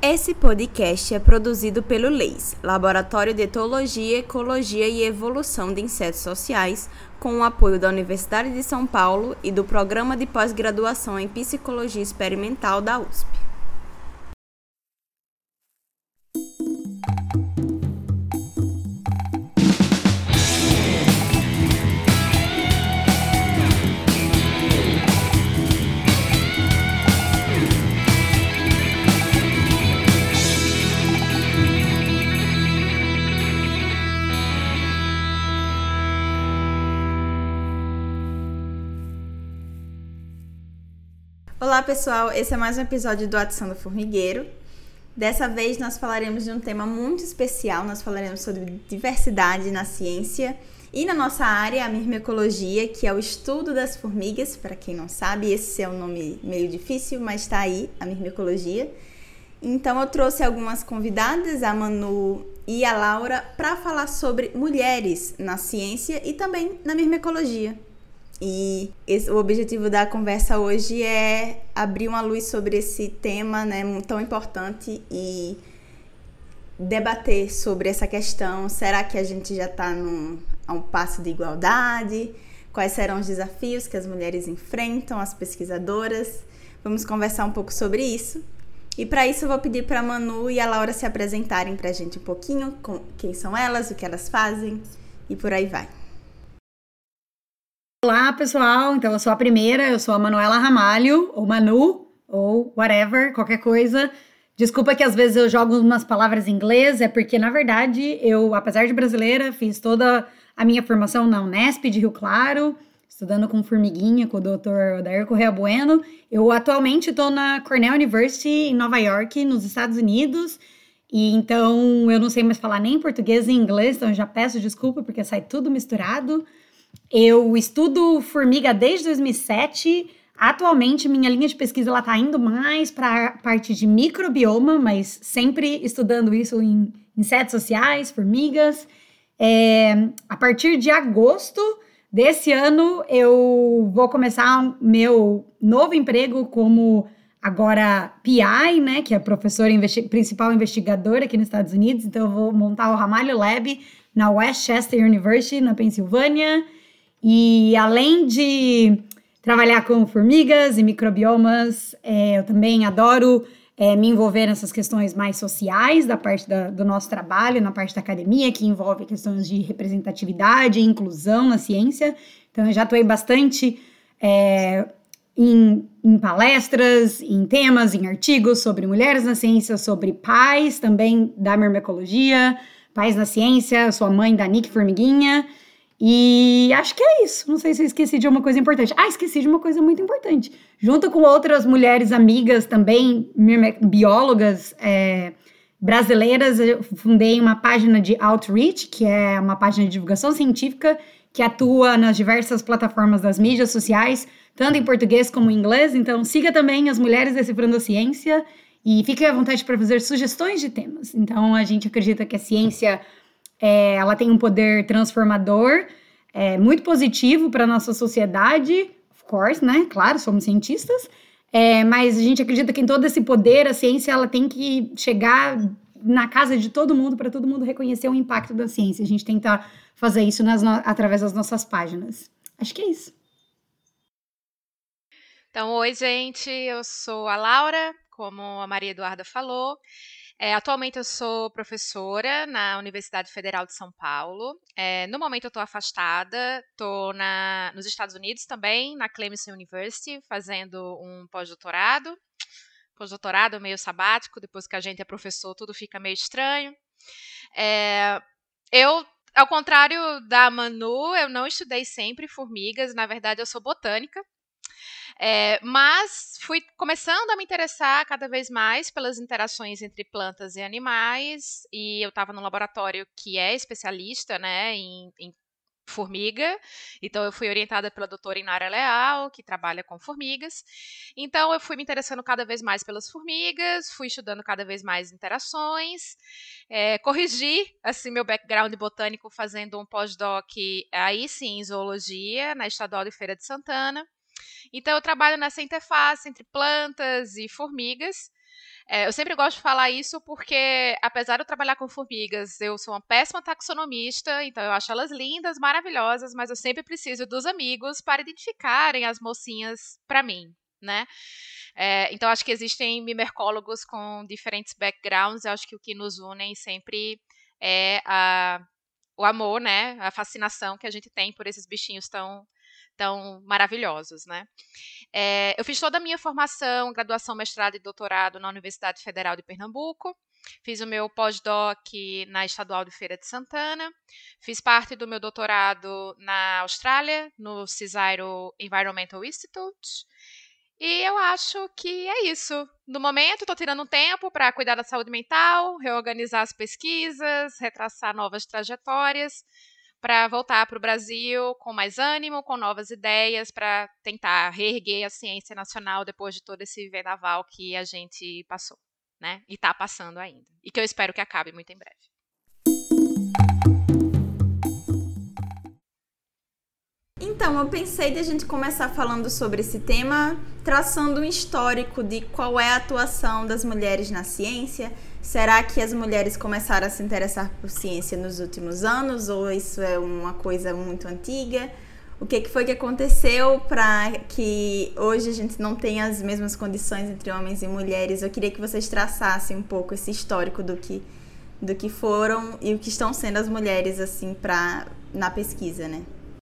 Esse podcast é produzido pelo LEIS, Laboratório de Etologia, Ecologia e Evolução de Insetos Sociais, com o apoio da Universidade de São Paulo e do Programa de Pós-Graduação em Psicologia Experimental da USP. Olá pessoal, esse é mais um episódio do Atiçando Formigueiro. Dessa vez nós falaremos de um tema muito especial, nós falaremos sobre diversidade na ciência e na nossa área, a mirmecologia, que é o estudo das formigas. Para quem não sabe, esse é um nome meio difícil, mas está aí, a mirmecologia. Então eu trouxe algumas convidadas, a Manu e a Laura, para falar sobre mulheres na ciência e também na mirmecologia. E o objetivo da conversa hoje é abrir uma luz sobre esse tema, né, tão importante e debater sobre essa questão. Será que a gente já está a um passo de igualdade? Quais serão os desafios que as mulheres enfrentam, as pesquisadoras? Vamos conversar um pouco sobre isso. E para isso eu vou pedir para a Manu e a Laura se apresentarem para a gente um pouquinho, quem são elas, o que elas fazem e por aí vai. Olá, pessoal. Então, eu sou a primeira, eu sou a Manuela Ramalho, ou Manu, ou whatever, qualquer coisa. Desculpa que às vezes eu jogo umas palavras em inglês, é porque, na verdade, eu, apesar de brasileira, fiz toda a minha formação na Unesp de Rio Claro, estudando com formiguinha, com o Dr. Odair Correa Bueno. Eu atualmente estou na Cornell University, em Nova York, nos Estados Unidos, e então eu não sei mais falar nem português nem inglês, então eu já peço desculpa porque sai tudo misturado. Eu estudo formiga desde 2007. Atualmente, minha linha de pesquisa está indo mais para a parte de microbioma, mas sempre estudando isso em insetos sociais, formigas. A partir de agosto desse ano, eu vou começar meu novo emprego como agora PI, né, que é professora principal investigadora aqui nos Estados Unidos. Então, eu vou montar o Ramalho Lab na Westchester University, na Pensilvânia. E além de trabalhar com formigas e microbiomas, eu também adoro me envolver nessas questões mais sociais da parte do nosso trabalho, na parte da academia, que envolve questões de representatividade e inclusão na ciência. Então, eu já atuei bastante em palestras, em temas, em artigos sobre mulheres na ciência, sobre pais também da mirmecologia, pais na ciência. Eu sou a mãe da Nick Formiguinha. E acho que é isso. Não sei se eu esqueci de uma coisa importante. Esqueci de uma coisa muito importante. Junto com outras mulheres amigas também, biólogas brasileiras, eu fundei uma página de Outreach, que é uma página de divulgação científica que atua nas diversas plataformas das mídias sociais, tanto em português como em inglês. Então, siga também as Mulheres Decifrando a Ciência e fique à vontade para fazer sugestões de temas. Então, a gente acredita que a ciência ela tem um poder transformador muito positivo para a nossa sociedade, of course, né? Claro, somos cientistas, mas a gente acredita que em todo esse poder, a ciência ela tem que chegar na casa de todo mundo, para todo mundo reconhecer o impacto da ciência. A gente tenta fazer isso através das nossas páginas. Acho que é isso. Então, oi, gente, eu sou a Laura, como a Maria Eduarda falou. Atualmente eu sou professora na Universidade Federal de São Paulo. No momento eu estou afastada, estou nos Estados Unidos também, na Clemson University, fazendo um pós-doutorado. Pós-doutorado meio sabático, depois que a gente é professor tudo fica meio estranho. Eu, ao contrário da Manu, eu não estudei sempre formigas, na verdade eu sou botânica. Mas fui começando a me interessar cada vez mais pelas interações entre plantas e animais, e eu estava num laboratório que é especialista, né, em formiga, então eu fui orientada pela doutora Inara Leal, que trabalha com formigas. Então eu fui me interessando cada vez mais pelas formigas, fui estudando cada vez mais interações, corrigi assim, meu background botânico fazendo um pós-doc aí sim em zoologia, na Estadual de Feira de Santana. Então, eu trabalho nessa interface entre plantas e formigas. Eu sempre gosto de falar isso porque, apesar de eu trabalhar com formigas, eu sou uma péssima taxonomista, então eu acho elas lindas, maravilhosas, mas eu sempre preciso dos amigos para identificarem as mocinhas para mim, né? Então acho que existem mimercólogos com diferentes backgrounds, eu acho que o que nos unem sempre é o amor, né? A fascinação que a gente tem por esses bichinhos tão maravilhosos, né? Eu fiz toda a minha formação, graduação, mestrado e doutorado na Universidade Federal de Pernambuco. Fiz o meu pós-doc na Estadual de Feira de Santana. Fiz parte do meu doutorado na Austrália, no CSIRO Environmental Institute. E eu acho que é isso. No momento, estou tirando um tempo para cuidar da saúde mental, reorganizar as pesquisas, retraçar novas trajetórias, para voltar para o Brasil com mais ânimo, com novas ideias, para tentar reerguer a ciência nacional depois de todo esse vendaval que a gente passou, né? E está passando ainda. E que eu espero que acabe muito em breve. Então, eu pensei de a gente começar falando sobre esse tema, traçando um histórico de qual é a atuação das mulheres na ciência. Será que as mulheres começaram a se interessar por ciência nos últimos anos, ou isso é uma coisa muito antiga? O que foi que aconteceu para que hoje a gente não tenha as mesmas condições entre homens e mulheres? Eu queria que vocês traçassem um pouco esse histórico do que foram e o que estão sendo as mulheres assim na pesquisa, né?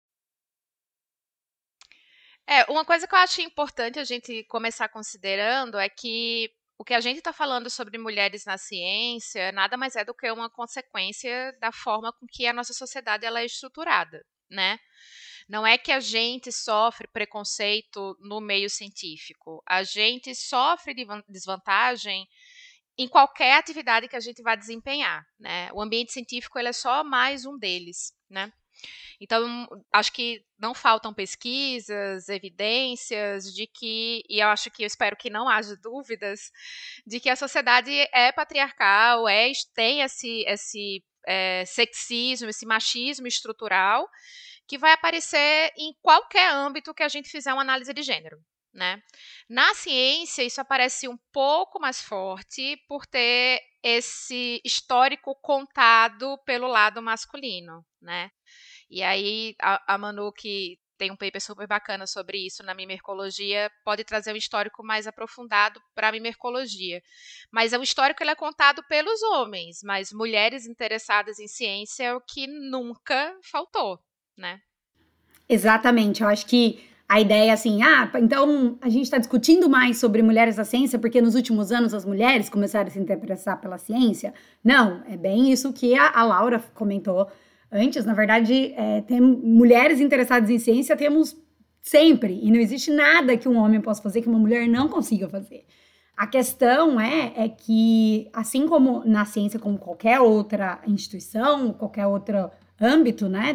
Uma coisa que eu acho importante a gente começar considerando é que o que a gente está falando sobre mulheres na ciência nada mais é do que uma consequência da forma com que a nossa sociedade ela é estruturada, né? Não é que a gente sofre preconceito no meio científico, a gente sofre desvantagem em qualquer atividade que a gente vai desempenhar, né? O ambiente científico ele é só mais um deles, né? Então, acho que não faltam pesquisas, evidências de que, e eu espero que não haja dúvidas, de que a sociedade é patriarcal, tem esse sexismo, esse machismo estrutural, que vai aparecer em qualquer âmbito que a gente fizer uma análise de gênero, né? Na ciência, isso aparece um pouco mais forte por ter esse histórico contado pelo lado masculino, né? E aí, a Manu, que tem um paper super bacana sobre isso na mimercologia, pode trazer um histórico mais aprofundado para a mimercologia. Mas o histórico ele é contado pelos homens, mas mulheres interessadas em ciência é o que nunca faltou, né? Exatamente, eu acho que a ideia é assim, então a gente está discutindo mais sobre mulheres na ciência porque nos últimos anos as mulheres começaram a se interessar pela ciência. Não, é bem isso que a Laura comentou antes. Na verdade, tem mulheres interessadas em ciência, temos sempre, e não existe nada que um homem possa fazer que uma mulher não consiga fazer. A questão é que, assim como na ciência, como qualquer outra instituição, qualquer outro âmbito, né,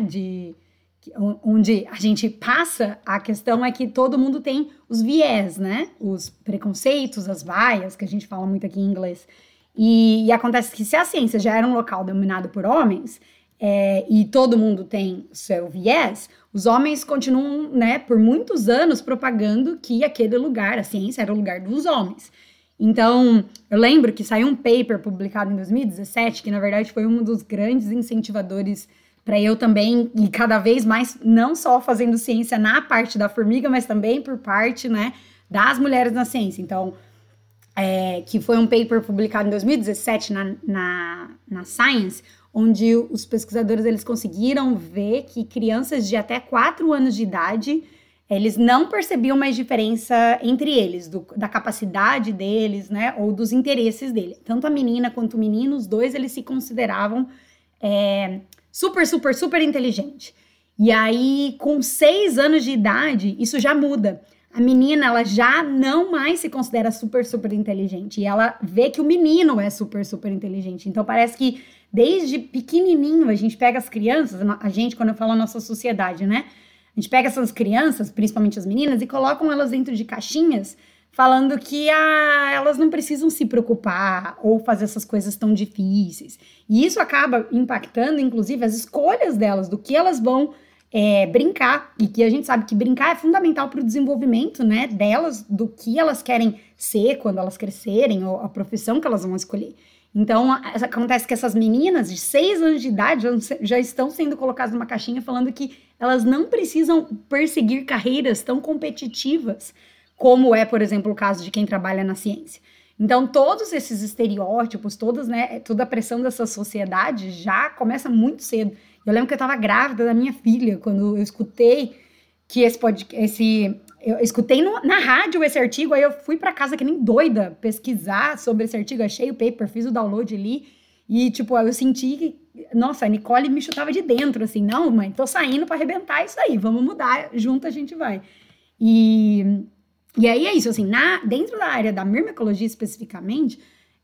onde a gente passa, a questão é que todo mundo tem os viés, né, os preconceitos, as vaias, que a gente fala muito aqui em inglês. E acontece que se a ciência já era um local dominado por homens, e todo mundo tem seu viés, os homens continuam, né, por muitos anos propagando que aquele lugar, a ciência, era o lugar dos homens. Então, eu lembro que saiu um paper publicado em 2017, que na verdade foi um dos grandes incentivadores para eu também, e cada vez mais, não só fazendo ciência na parte da formiga, mas também por parte, né, das mulheres na ciência. Então, que foi um paper publicado em 2017 na Science, onde os pesquisadores eles conseguiram ver que crianças de até 4 anos de idade, eles não percebiam mais diferença entre eles, da capacidade deles, né, ou dos interesses deles. Tanto a menina quanto o menino, os dois, eles se consideravam super inteligente. E aí, com 6 anos de idade, isso já muda. A menina, ela já não mais se considera super inteligente. E ela vê que o menino é super inteligente. Então, parece que desde pequenininho, a gente pega as crianças, a gente, quando eu falo a nossa sociedade, né? A gente pega essas crianças, principalmente as meninas, e colocam elas dentro de caixinhas, falando que elas não precisam se preocupar ou fazer essas coisas tão difíceis. E isso acaba impactando, inclusive, as escolhas delas, do que elas vão brincar, e que a gente sabe que brincar é fundamental para o desenvolvimento, né, delas, do que elas querem ser quando elas crescerem, ou a profissão que elas vão escolher. Então, acontece que essas meninas de 6 anos de idade já estão sendo colocadas numa caixinha falando que elas não precisam perseguir carreiras tão competitivas como é, por exemplo, o caso de quem trabalha na ciência. Então, todos esses estereótipos, toda a pressão dessa sociedade já começa muito cedo. Eu lembro que eu estava grávida da minha filha quando eu escutei que eu escutei na rádio esse artigo, aí eu fui para casa que nem doida pesquisar sobre esse artigo, achei o paper, fiz o download ali, e, tipo, eu senti que, nossa, a Nicole me chutava de dentro, assim, não, mãe, tô saindo para arrebentar isso aí, vamos mudar, junto a gente vai. E aí é isso, assim, dentro da área da myrmecologia especificamente,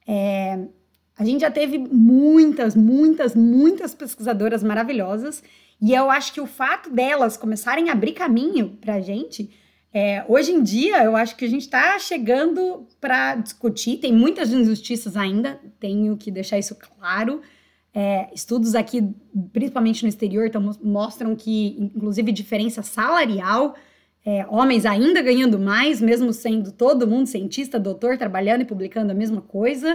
a gente já teve muitas pesquisadoras maravilhosas, e eu acho que o fato delas começarem a abrir caminho pra gente, hoje em dia, eu acho que a gente está chegando para discutir, tem muitas injustiças ainda, tenho que deixar isso claro. Estudos aqui, principalmente no exterior, mostram que, inclusive, diferença salarial, homens ainda ganhando mais, mesmo sendo todo mundo cientista, doutor, trabalhando e publicando a mesma coisa.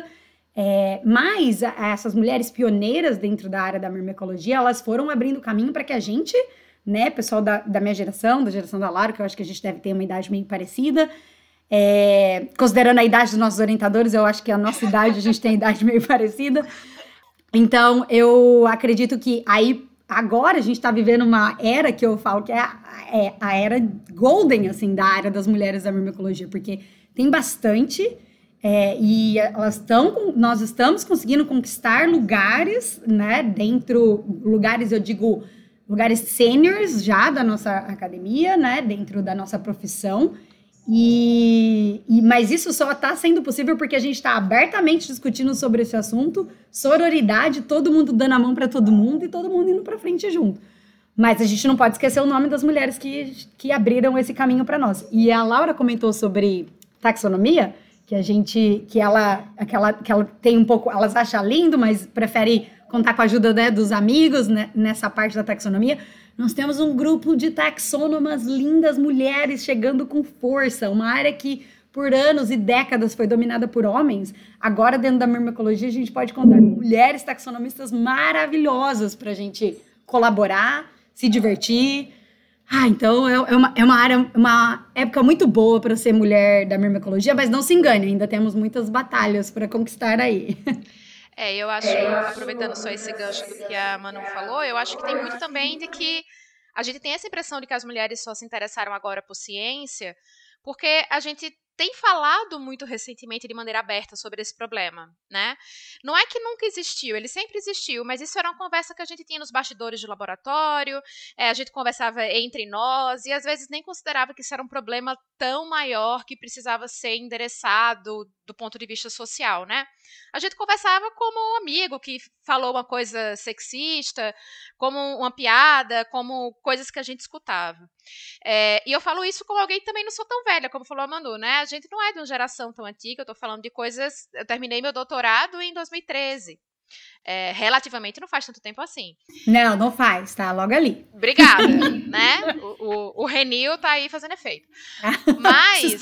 Mas essas mulheres pioneiras dentro da área da myrmecologia, elas foram abrindo caminho para que a gente, né, pessoal da minha geração, da geração da Lara, que eu acho que a gente deve ter uma idade meio parecida, considerando a idade dos nossos orientadores, eu acho que a nossa idade, a gente tem a idade meio parecida. Então, eu acredito que aí, agora a gente está vivendo uma era que eu falo que é a era golden, assim, da área das mulheres da myrmecologia, porque tem bastante, e nós estamos conseguindo conquistar lugares, né, lugares, eu digo, lugares seniors já da nossa academia, né, dentro da nossa profissão, mas isso só está sendo possível porque a gente está abertamente discutindo sobre esse assunto, sororidade, todo mundo dando a mão para todo mundo e todo mundo indo para frente junto. Mas a gente não pode esquecer o nome das mulheres que abriram esse caminho para nós. E a Laura comentou sobre taxonomia, que ela tem um pouco, elas acham lindo, mas prefere contar com a ajuda, né, dos amigos, né, nessa parte da taxonomia. Nós temos um grupo de taxônomas lindas, mulheres chegando com força, uma área que por anos e décadas foi dominada por homens. Agora, dentro da myrmecologia, a gente pode contar com mulheres taxonomistas maravilhosas para a gente colaborar, se divertir. Então é uma época muito boa para ser mulher da myrmecologia, mas não se engane, ainda temos muitas batalhas para conquistar aí. Eu acho, aproveitando só esse gancho do que a Manu falou, eu acho que tem muito também de que a gente tem essa impressão de que as mulheres só se interessaram agora por ciência, porque a gente tem falado muito recentemente de maneira aberta sobre esse problema, né? Não é que nunca existiu, ele sempre existiu, mas isso era uma conversa que a gente tinha nos bastidores de laboratório, a gente conversava entre nós e às vezes nem considerava que isso era um problema tão maior que precisava ser endereçado do ponto de vista social, né? A gente conversava como um amigo que falou uma coisa sexista, como uma piada, como coisas que a gente escutava. E eu falo isso como alguém que também não sou tão velha, como falou a Manu, né? A gente não é de uma geração tão antiga, eu tô falando de coisas... Eu terminei meu doutorado em 2013. Relativamente não faz tanto tempo assim. Não faz, tá logo ali. Obrigada, né? O Renil tá aí fazendo efeito. Mas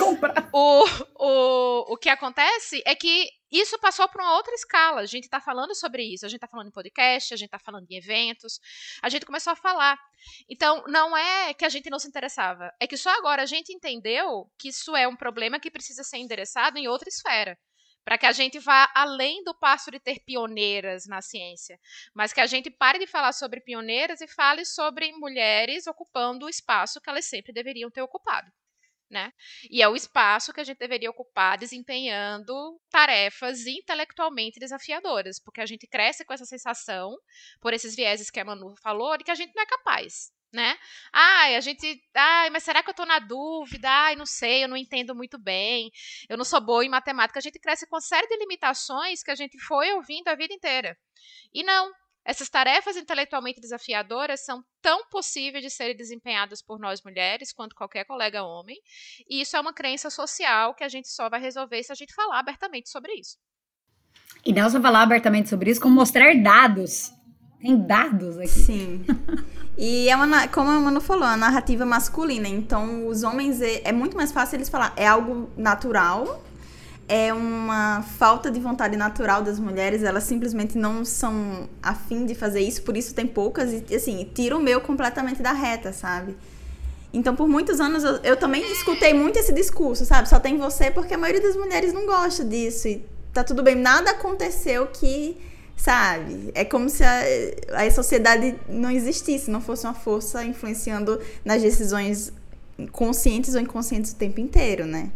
o que acontece é que isso passou para uma outra escala. A gente tá falando sobre isso, a gente tá falando em podcast, a gente tá falando em eventos, a gente começou a falar. Então, não é que a gente não se interessava, é que só agora a gente entendeu que isso é um problema que precisa ser endereçado em outra esfera. Para que a gente vá além do passo de ter pioneiras na ciência, mas que a gente pare de falar sobre pioneiras e fale sobre mulheres ocupando o espaço que elas sempre deveriam ter ocupado, né? E é o espaço que a gente deveria ocupar desempenhando tarefas intelectualmente desafiadoras, porque a gente cresce com essa sensação, por esses vieses que a Manu falou, de que a gente não é capaz. Né? Mas será que eu tô na dúvida? Não sei, eu não entendo muito bem, eu não sou boa em matemática. A gente cresce com uma série de limitações que a gente foi ouvindo a vida inteira. E não, essas tarefas intelectualmente desafiadoras são tão possíveis de serem desempenhadas por nós mulheres quanto qualquer colega homem, e isso é uma crença social que a gente só vai resolver se a gente falar abertamente sobre isso. E não só falar abertamente sobre isso, como mostrar dados. Tem dados aqui. Sim. E como a Manu falou, a narrativa masculina. Então, os homens, é muito mais fácil eles falar, é algo natural, é uma falta de vontade natural das mulheres, elas simplesmente não são afim de fazer isso, por isso tem poucas, e assim, tira o meu completamente da reta, sabe? Então, por muitos anos, eu também escutei muito esse discurso, sabe? Só tem você porque a maioria das mulheres não gosta disso, e tá tudo bem, nada aconteceu que, sabe? É como se a sociedade não existisse, não fosse uma força influenciando nas decisões conscientes ou inconscientes o tempo inteiro, né?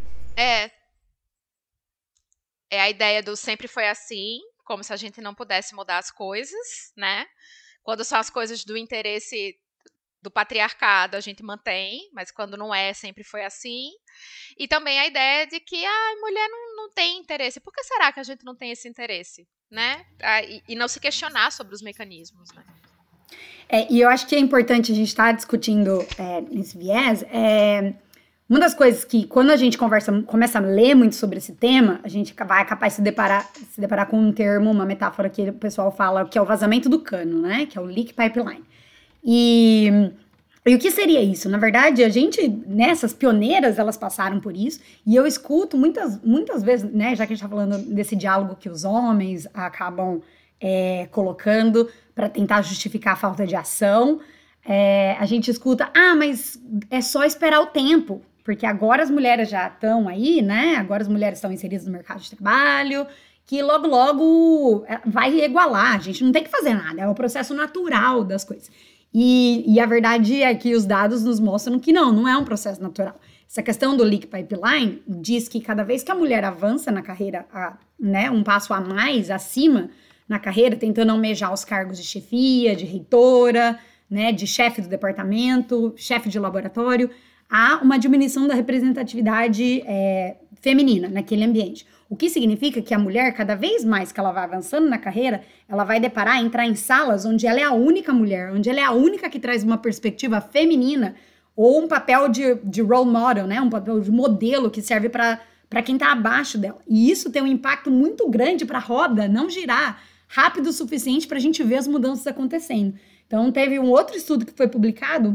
É a ideia do sempre foi assim, como se a gente não pudesse mudar as coisas, né? Quando são as coisas do interesse do patriarcado, a gente mantém, mas quando não é, sempre foi assim. E também a ideia de que a mulher não tem interesse. Por que será que a gente não tem esse interesse, né? E não se questionar sobre os mecanismos, né? E eu acho que é importante a gente estar discutindo nesse viés. Uma das coisas que, quando a gente começa a ler muito sobre esse tema, a gente vai capaz de se deparar com um termo, uma metáfora que o pessoal fala, que é o vazamento do cano, né? Que é o leak pipeline. E o que seria isso? Na verdade, a gente, nessas pioneiras, elas passaram por isso, e eu escuto muitas vezes, né, já que a gente tá falando desse diálogo que os homens acabam colocando para tentar justificar a falta de ação, a gente escuta, mas é só esperar o tempo, porque agora as mulheres já estão aí, né, agora as mulheres estão inseridas no mercado de trabalho, que logo vai igualar, a gente não tem que fazer nada, é o processo natural das coisas. E a verdade é que os dados nos mostram que não é um processo natural. Essa questão do leak pipeline diz que cada vez que a mulher avança na carreira, né, um passo a mais acima na carreira, tentando almejar os cargos de chefia, de reitora, né, de chefe do departamento, chefe de laboratório, há uma diminuição da representatividade feminina naquele ambiente. O que significa que a mulher, cada vez mais que ela vai avançando na carreira, ela vai entrar em salas onde ela é a única mulher, onde ela é a única que traz uma perspectiva feminina ou um papel de role model, né? Um papel de modelo que serve para quem está abaixo dela. E isso tem um impacto muito grande para a roda não girar rápido o suficiente para a gente ver as mudanças acontecendo. Então, teve um outro estudo que foi publicado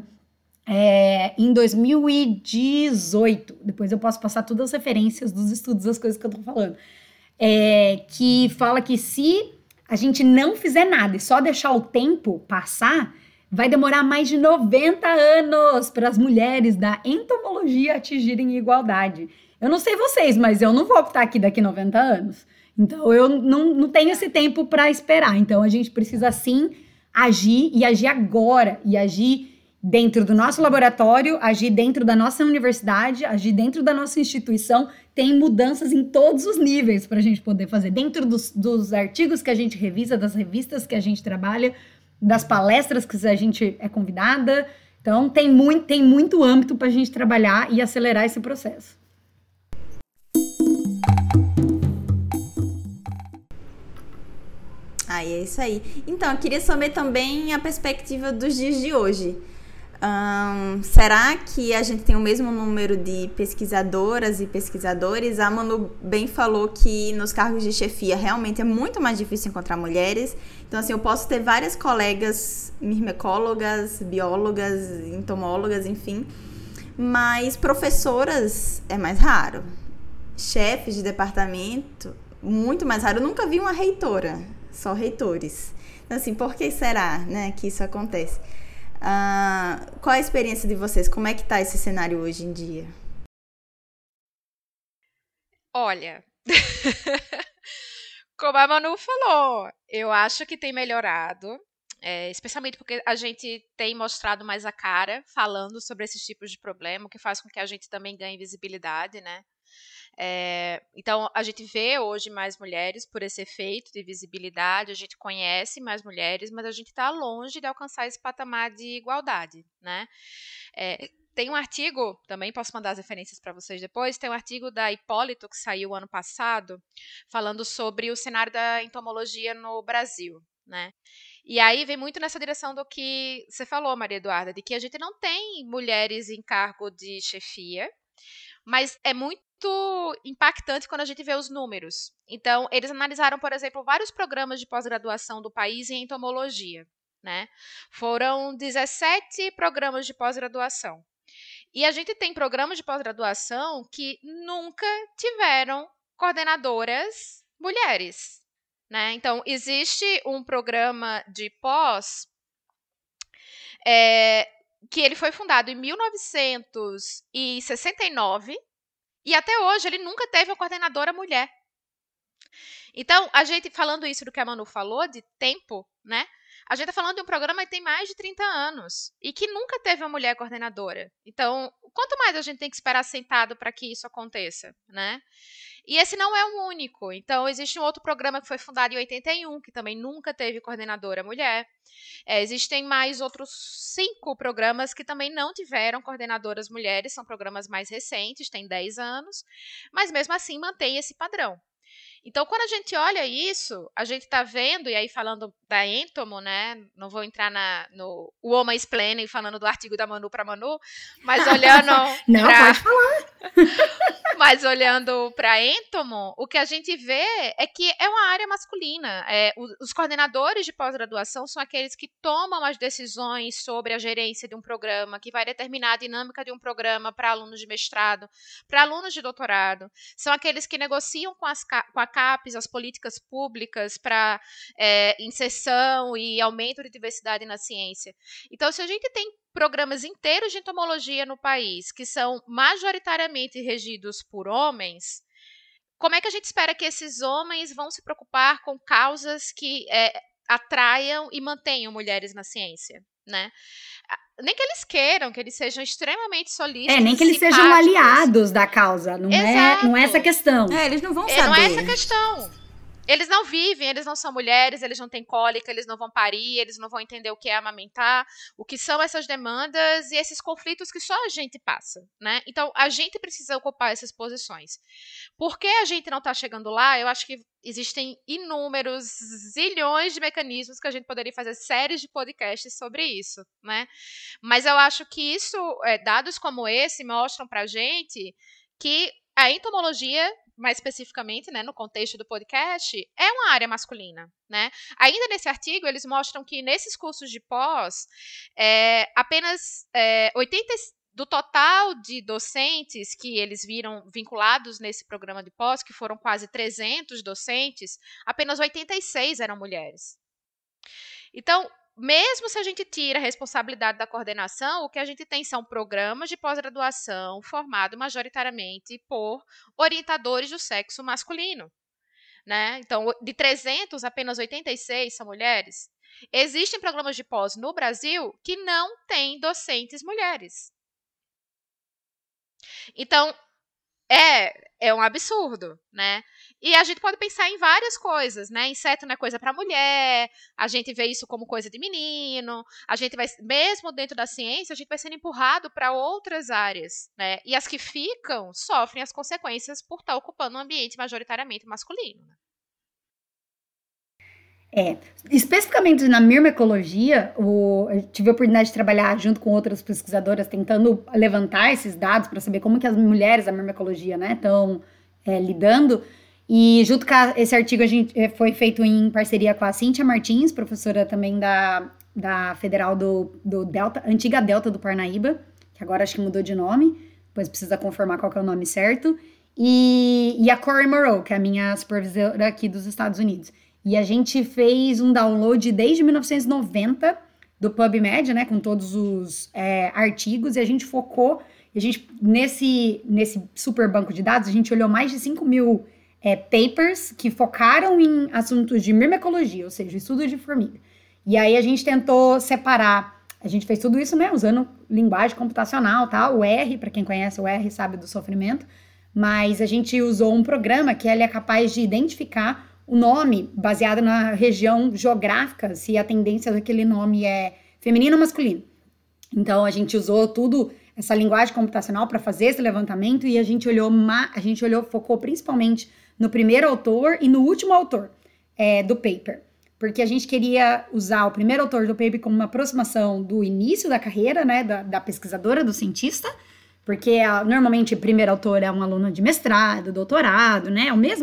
em 2018, depois eu posso passar todas as referências dos estudos, das coisas que eu tô falando, que fala que se a gente não fizer nada e só deixar o tempo passar, vai demorar mais de 90 anos para as mulheres da entomologia atingirem igualdade. Eu não sei vocês, mas eu não vou estar aqui daqui 90 anos. Então, eu não tenho esse tempo para esperar. Então, a gente precisa, sim, agir e agir agora, e agir dentro do nosso laboratório, agir dentro da nossa universidade, agir dentro da nossa instituição. Tem mudanças em todos os níveis para a gente poder fazer. Dentro dos artigos que a gente revisa, das revistas que a gente trabalha, das palestras que a gente é convidada. Então, tem muito âmbito para a gente trabalhar e acelerar esse processo. É isso aí. Então, eu queria saber também a perspectiva dos dias de hoje. Será que a gente tem o mesmo número de pesquisadoras e pesquisadores? A Manu bem falou que nos cargos de chefia realmente é muito mais difícil encontrar mulheres. Então, assim, eu posso ter várias colegas mirmecólogas, biólogas, entomólogas, enfim. Mas professoras é mais raro. Chefes de departamento, muito mais raro. Eu nunca vi uma reitora, só reitores. Então, assim, por que será, né, que isso acontece? Qual a experiência de vocês? Como é que tá esse cenário hoje em dia? Olha, como a Manu falou, eu acho que tem melhorado, especialmente porque a gente tem mostrado mais a cara falando sobre esses tipos de problema, o que faz com que a gente também ganhe visibilidade, né? Então, a gente vê hoje mais mulheres por esse efeito de visibilidade, a gente conhece mais mulheres, mas a gente está longe de alcançar esse patamar de igualdade, né? Tem um artigo, também posso mandar as referências para vocês depois, tem um artigo da Hipólito que saiu ano passado, falando sobre o cenário da entomologia no Brasil, né? E aí vem muito nessa direção do que você falou, Maria Eduarda, de que a gente não tem mulheres em cargo de chefia, mas é muito impactante quando a gente vê os números. Então, eles analisaram, por exemplo, vários programas de pós-graduação do país em entomologia. né? Foram 17 programas de pós-graduação. E a gente tem programas de pós-graduação que nunca tiveram coordenadoras mulheres, né? Então, existe um programa de pós que ele foi fundado em 1969 e até hoje ele nunca teve uma coordenadora mulher. Então, a gente, falando isso do que a Manu falou, de tempo, né? A gente tá falando de um programa que tem mais de 30 anos e que nunca teve uma mulher coordenadora. Então, quanto mais a gente tem que esperar sentado para que isso aconteça, né? E esse não é o único. Então, existe um outro programa que foi fundado em 81, que também nunca teve coordenadora mulher. Existem mais outros 5 programas que também não tiveram coordenadoras mulheres. São programas mais recentes, têm 10 anos. Mas, mesmo assim, mantém esse padrão. Então, quando a gente olha isso, a gente está vendo, e aí falando da Entomo, né? Não vou entrar no Woman's Planning, falando do artigo da Manu para Manu, mas olhando... Não, pode falar. Mas olhando para Entomo, o que a gente vê é que é uma área masculina. Os coordenadores de pós-graduação são aqueles que tomam as decisões sobre a gerência de um programa, que vai determinar a dinâmica de um programa para alunos de mestrado, para alunos de doutorado. São aqueles que negociam com a CAPES as políticas públicas para inserção e aumento de diversidade na ciência. Então, se a gente tem programas inteiros de entomologia no país que são majoritariamente regidos por homens, como é que a gente espera que esses homens vão se preocupar com causas que atraiam e mantenham mulheres na ciência, né? Nem que eles queiram, que eles sejam extremamente solícitos. Nem que eles sejam aliados da causa. Não é essa questão. Eles não vão saber. Não é essa questão. Eles não vivem, eles não são mulheres, eles não têm cólica, eles não vão parir, eles não vão entender o que é amamentar, o que são essas demandas e esses conflitos que só a gente passa, né? Então, a gente precisa ocupar essas posições. Por que a gente não está chegando lá? Eu acho que existem inúmeros, zilhões de mecanismos que a gente poderia fazer séries de podcasts sobre isso, né? Mas eu acho que isso, dados como esse, mostram pra gente que a entomologia, mais especificamente, né, no contexto do podcast, é uma área masculina, né? Ainda nesse artigo, eles mostram que nesses cursos de pós, apenas 80 do total de docentes que eles viram vinculados nesse programa de pós, que foram quase 300 docentes, apenas 86 eram mulheres. Então, mesmo se a gente tira a responsabilidade da coordenação, o que a gente tem são programas de pós-graduação formados majoritariamente por orientadores do sexo masculino, né? Então, de 300, apenas 86 são mulheres. Existem programas de pós no Brasil que não têm docentes mulheres. Então, é um absurdo, né? E a gente pode pensar em várias coisas, né? Inseto não é coisa para mulher, a gente vê isso como coisa de menino, a gente vai, mesmo dentro da ciência, a gente vai sendo empurrado para outras áreas, né? E as que ficam sofrem as consequências por estar ocupando um ambiente majoritariamente masculino. Especificamente na mirmecologia, eu tive a oportunidade de trabalhar junto com outras pesquisadoras tentando levantar esses dados para saber como que as mulheres da mirmecologia, né, estão lidando. E junto com esse artigo, a gente foi feito em parceria com a Cíntia Martins, professora também da Federal do Delta, antiga Delta do Parnaíba, que agora acho que mudou de nome, depois precisa confirmar qual que é o nome certo, e a Cory Moreau, que é a minha supervisora aqui dos Estados Unidos. E a gente fez um download desde 1990 do PubMed, né, com todos os artigos, e a gente focou, nesse super banco de dados, a gente olhou mais de 5.000 papers que focaram em assuntos de mirmecologia, ou seja, estudo de formiga. E aí a gente tentou separar, a gente fez tudo isso, né, usando linguagem computacional, tá? O R, para quem conhece o R, sabe do sofrimento, mas a gente usou um programa que ele é capaz de identificar o nome baseado na região geográfica, se a tendência daquele nome é feminino ou masculino. Então, a gente usou essa linguagem computacional para fazer esse levantamento e a gente focou principalmente no primeiro autor e no último autor do paper, porque a gente queria usar o primeiro autor do paper como uma aproximação do início da carreira, né, da pesquisadora, do cientista, porque normalmente o primeiro autor é um aluno de mestrado, doutorado, né, o mesmo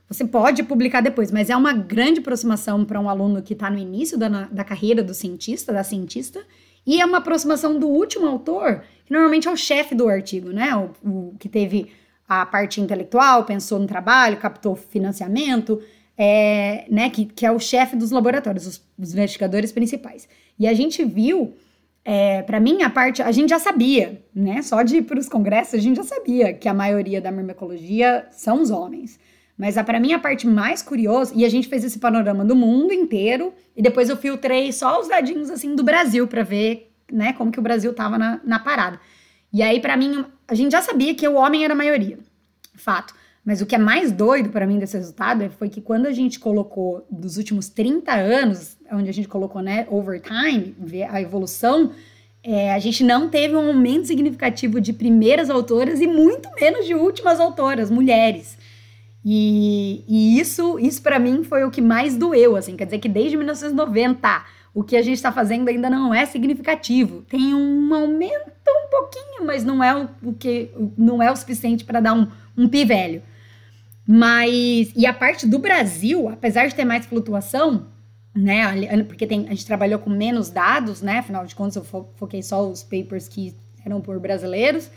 você pode publicar depois, mas é uma grande aproximação para um aluno que está no início da carreira da cientista, e é uma aproximação do último autor, que normalmente é o chefe do artigo, né? O que teve a parte intelectual, pensou no trabalho, captou financiamento, né? Que é o chefe dos laboratórios, os investigadores principais. E a gente viu, para mim, a gente já sabia, né? Só de ir para os congressos, a gente já sabia que a maioria da myrmecologia são os homens. Mas para mim a parte mais curiosa, e a gente fez esse panorama do mundo inteiro, e depois eu filtrei só os dadinhos assim do Brasil para ver, né, como que o Brasil tava na parada. E aí para mim, a gente já sabia que o homem era a maioria, fato. Mas o que é mais doido para mim desse resultado foi que quando a gente colocou dos últimos 30 anos, onde a gente colocou, né, over time, ver a evolução, a gente não teve um aumento significativo de primeiras autoras e muito menos de últimas autoras, mulheres. E isso para mim foi o que mais doeu, assim, quer dizer que desde 1990 o que a gente está fazendo ainda não é significativo. Tem um aumento um pouquinho, mas não é o suficiente para dar um pi velho. E a parte do Brasil, apesar de ter mais flutuação, né, porque a gente trabalhou com menos dados, né, afinal de contas eu foquei só os papers que eram por brasileiros,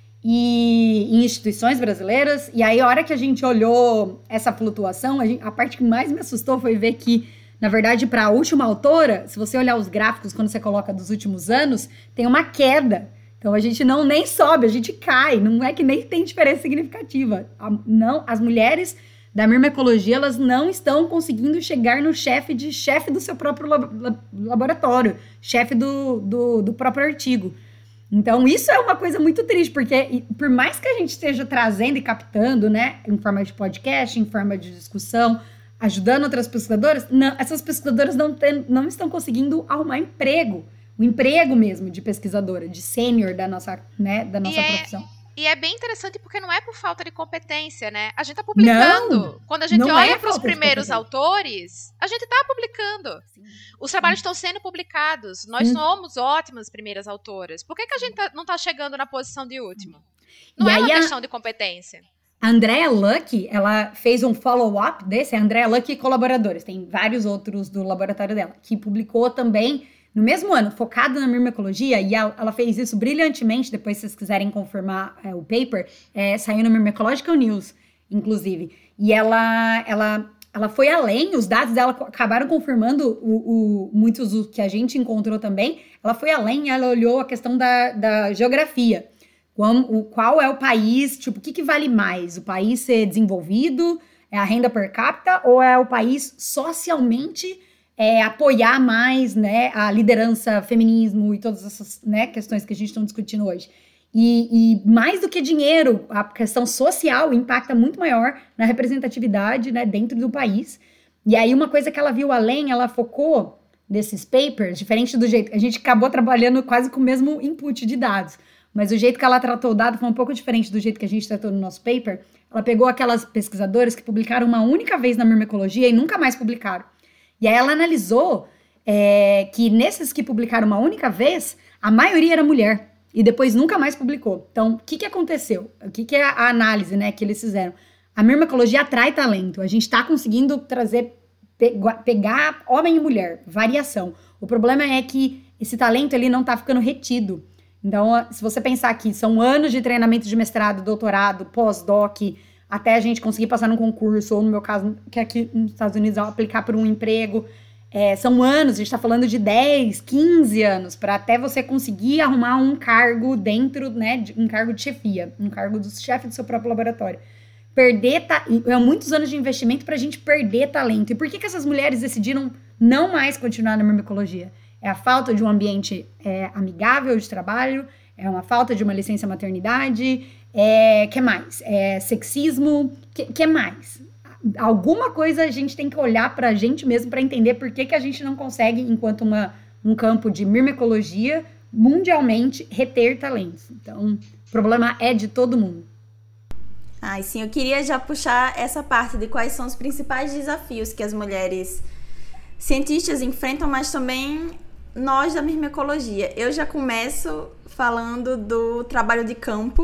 e em instituições brasileiras, e aí a hora que a gente olhou essa flutuação, a parte que mais me assustou foi ver que, na verdade, para a última autora, se você olhar os gráficos quando você coloca dos últimos anos, tem uma queda. Então a gente nem sobe, a gente cai, não é que nem tem diferença significativa. As mulheres da myrmecologia, elas não estão conseguindo chegar no chefe do seu próprio laboratório, chefe do próprio artigo. Então, isso é uma coisa muito triste, porque por mais que a gente esteja trazendo e captando, né, em forma de podcast, em forma de discussão, ajudando outras pesquisadoras, essas pesquisadoras não estão conseguindo arrumar emprego, o emprego mesmo de pesquisadora, de sênior da nossa profissão. E é bem interessante porque não é por falta de competência, né? A gente tá publicando. Quando a gente olha para os primeiros autores, a gente tá publicando. Sim. Os trabalhos estão sendo publicados. Nós somos ótimas primeiras autoras. Por que a gente não tá chegando na posição de último? Não é uma questão de competência. A Andrea Luck, ela fez um follow-up desse. A Andrea Luck e colaboradores. Tem vários outros do laboratório dela, que publicou também no mesmo ano, focado na myrmecologia, e ela fez isso brilhantemente. Depois, se vocês quiserem confirmar o paper, saiu no Myrmecological News, inclusive. E ela foi além, os dados dela acabaram confirmando muitos do que a gente encontrou também. Ela foi além, ela olhou a questão da geografia. Qual é o país, tipo, o que vale mais? O país ser desenvolvido, é a renda per capita, ou é o país socialmente apoiar mais, né, a liderança, feminismo e todas essas, né, questões que a gente está discutindo hoje. E mais do que dinheiro, a questão social impacta muito maior na representatividade, né, dentro do país. E aí uma coisa que ela viu além, ela focou nesses papers, diferente do jeito... A gente acabou trabalhando quase com o mesmo input de dados, mas o jeito que ela tratou o dado foi um pouco diferente do jeito que a gente tratou no nosso paper. Ela pegou aquelas pesquisadoras que publicaram uma única vez na myrmecologia e nunca mais publicaram. E aí ela analisou que nesses que publicaram uma única vez, a maioria era mulher. E depois nunca mais publicou. Então, o que aconteceu? O que é a análise, né, que eles fizeram? A myrmecologia atrai talento. A gente está conseguindo pegar homem e mulher, variação. O problema é que esse talento ele não está ficando retido. Então, se você pensar que são anos de treinamento de mestrado, doutorado, pós-doc, até a gente conseguir passar num concurso, ou no meu caso, que aqui nos Estados Unidos, aplicar por um emprego, são anos, a gente está falando de 10, 15 anos, para até você conseguir arrumar um cargo dentro, né, um cargo de chefia, um cargo do chefe do seu próprio laboratório. Muitos anos de investimento para a gente perder talento. E por que essas mulheres decidiram não mais continuar na myrmecologia? É a falta de um ambiente amigável de trabalho, é uma falta de uma licença maternidade, que mais? Sexismo, que mais? Alguma coisa a gente tem que olhar pra gente mesmo para entender por que a gente não consegue, enquanto um campo de myrmecologia, mundialmente, reter talentos. Então, o problema é de todo mundo. E sim, eu queria já puxar essa parte de quais são os principais desafios que as mulheres cientistas enfrentam, mas também nós da myrmecologia. Eu já começo falando do trabalho de campo,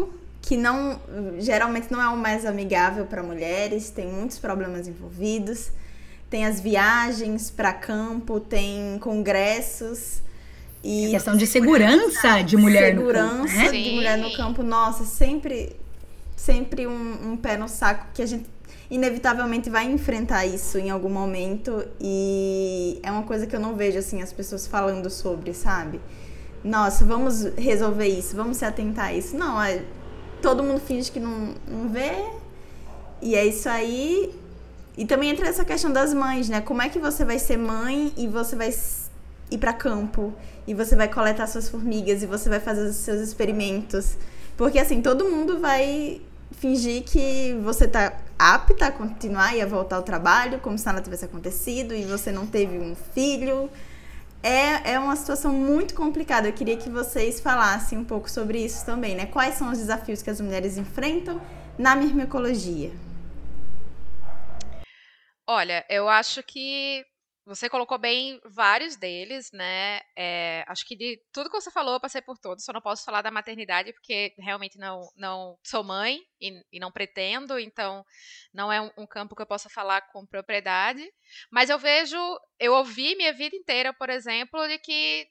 que não, geralmente não é o mais amigável para mulheres, tem muitos problemas envolvidos, tem as viagens para campo, tem congressos e a questão de segurança de mulher no campo, né? Segurança de mulher no campo, nossa, sempre um pé no saco, que a gente inevitavelmente vai enfrentar isso em algum momento, e é uma coisa que eu não vejo assim as pessoas falando sobre, sabe? Nossa, vamos resolver isso, vamos se atentar a isso. Não, todo mundo finge que não vê, e é isso aí. E também entra essa questão das mães, né? Como é que você vai ser mãe e você vai ir pra campo, e você vai coletar suas formigas, e você vai fazer os seus experimentos? Porque assim, todo mundo vai fingir que você tá apta a continuar e a voltar ao trabalho, como se nada tivesse acontecido, e você não teve um filho. É uma situação muito complicada. Eu queria que vocês falassem um pouco sobre isso também, né? Quais são os desafios que as mulheres enfrentam na mirmicologia? Olha, eu acho que você colocou bem vários deles, né? Acho que de tudo que você falou, eu passei por todos. Só não posso falar da maternidade, porque realmente não sou mãe e não pretendo, então não é um campo que eu possa falar com propriedade. Mas eu ouvi minha vida inteira, por exemplo, de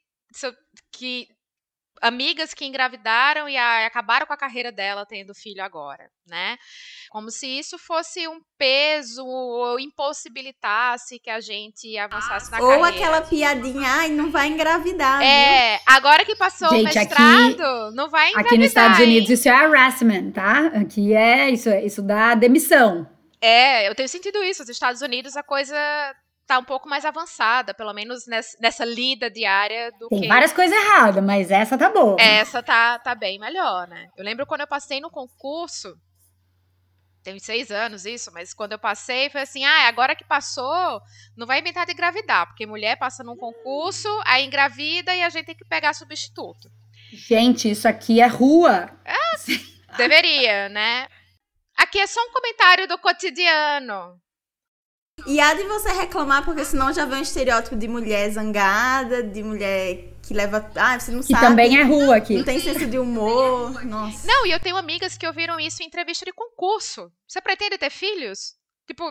que amigas que engravidaram e acabaram com a carreira dela tendo filho agora, né? Como se isso fosse um peso ou impossibilitasse que a gente avançasse na carreira. Ou aquela piadinha, ai, não vai engravidar, viu? Agora que passou o mestrado, não vai engravidar. Aqui nos Estados Unidos isso é harassment, tá? Aqui isso dá demissão. Eu tenho sentido isso. Nos Estados Unidos a coisa tá um pouco mais avançada, pelo menos nessa lida diária do Tem várias coisas erradas, mas essa tá boa. Essa tá bem melhor, né? Eu lembro quando eu passei no concurso, tem 6 anos isso, mas quando eu passei, foi assim, agora que passou, não vai inventar de engravidar, porque mulher passa num concurso, aí engravida e a gente tem que pegar substituto. Gente, isso aqui é rua. Deveria, né? Aqui é só um comentário do cotidiano. E há de você reclamar, porque senão já vem um estereótipo de mulher zangada, de mulher que leva... você não sabe. Que também é rua aqui. Não tem senso de humor. Nossa. Não, e eu tenho amigas que ouviram isso em entrevista de concurso. Você pretende ter filhos? Tipo,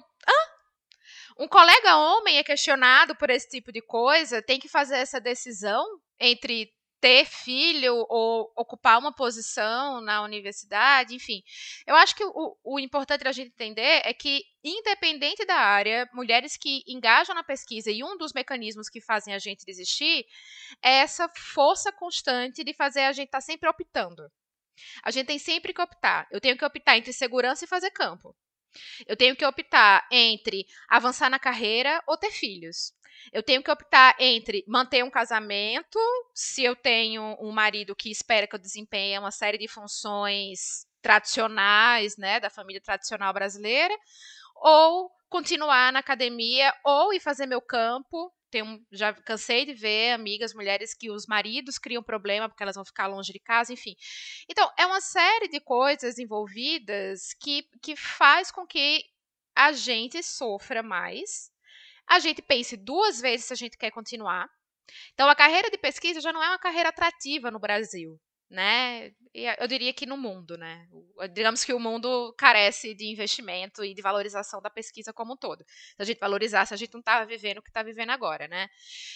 um colega homem é questionado por esse tipo de coisa, tem que fazer essa decisão entre ter filho ou ocupar uma posição na universidade, enfim. Eu acho que o importante da gente entender é que, independente da área, mulheres que engajam na pesquisa, e um dos mecanismos que fazem a gente desistir é essa força constante de fazer a gente estar sempre optando. A gente tem sempre que optar. Eu tenho que optar entre segurança e fazer campo. Eu tenho que optar entre avançar na carreira ou ter filhos. Eu tenho que optar entre manter um casamento, se eu tenho um marido que espera que eu desempenhe uma série de funções tradicionais, né, da família tradicional brasileira, ou continuar na academia, ou ir fazer meu campo. Já cansei de ver amigas, mulheres que os maridos criam problema porque elas vão ficar longe de casa, enfim. Então, é uma série de coisas envolvidas que faz com que a gente sofra mais, a gente pense 2 vezes se a gente quer continuar. Então, a carreira de pesquisa já não é uma carreira atrativa no Brasil, né? E eu diria que no mundo, né? Digamos que o mundo carece de investimento e de valorização da pesquisa como um todo. Se a gente valorizasse, a gente não estava vivendo o que está vivendo agora, né?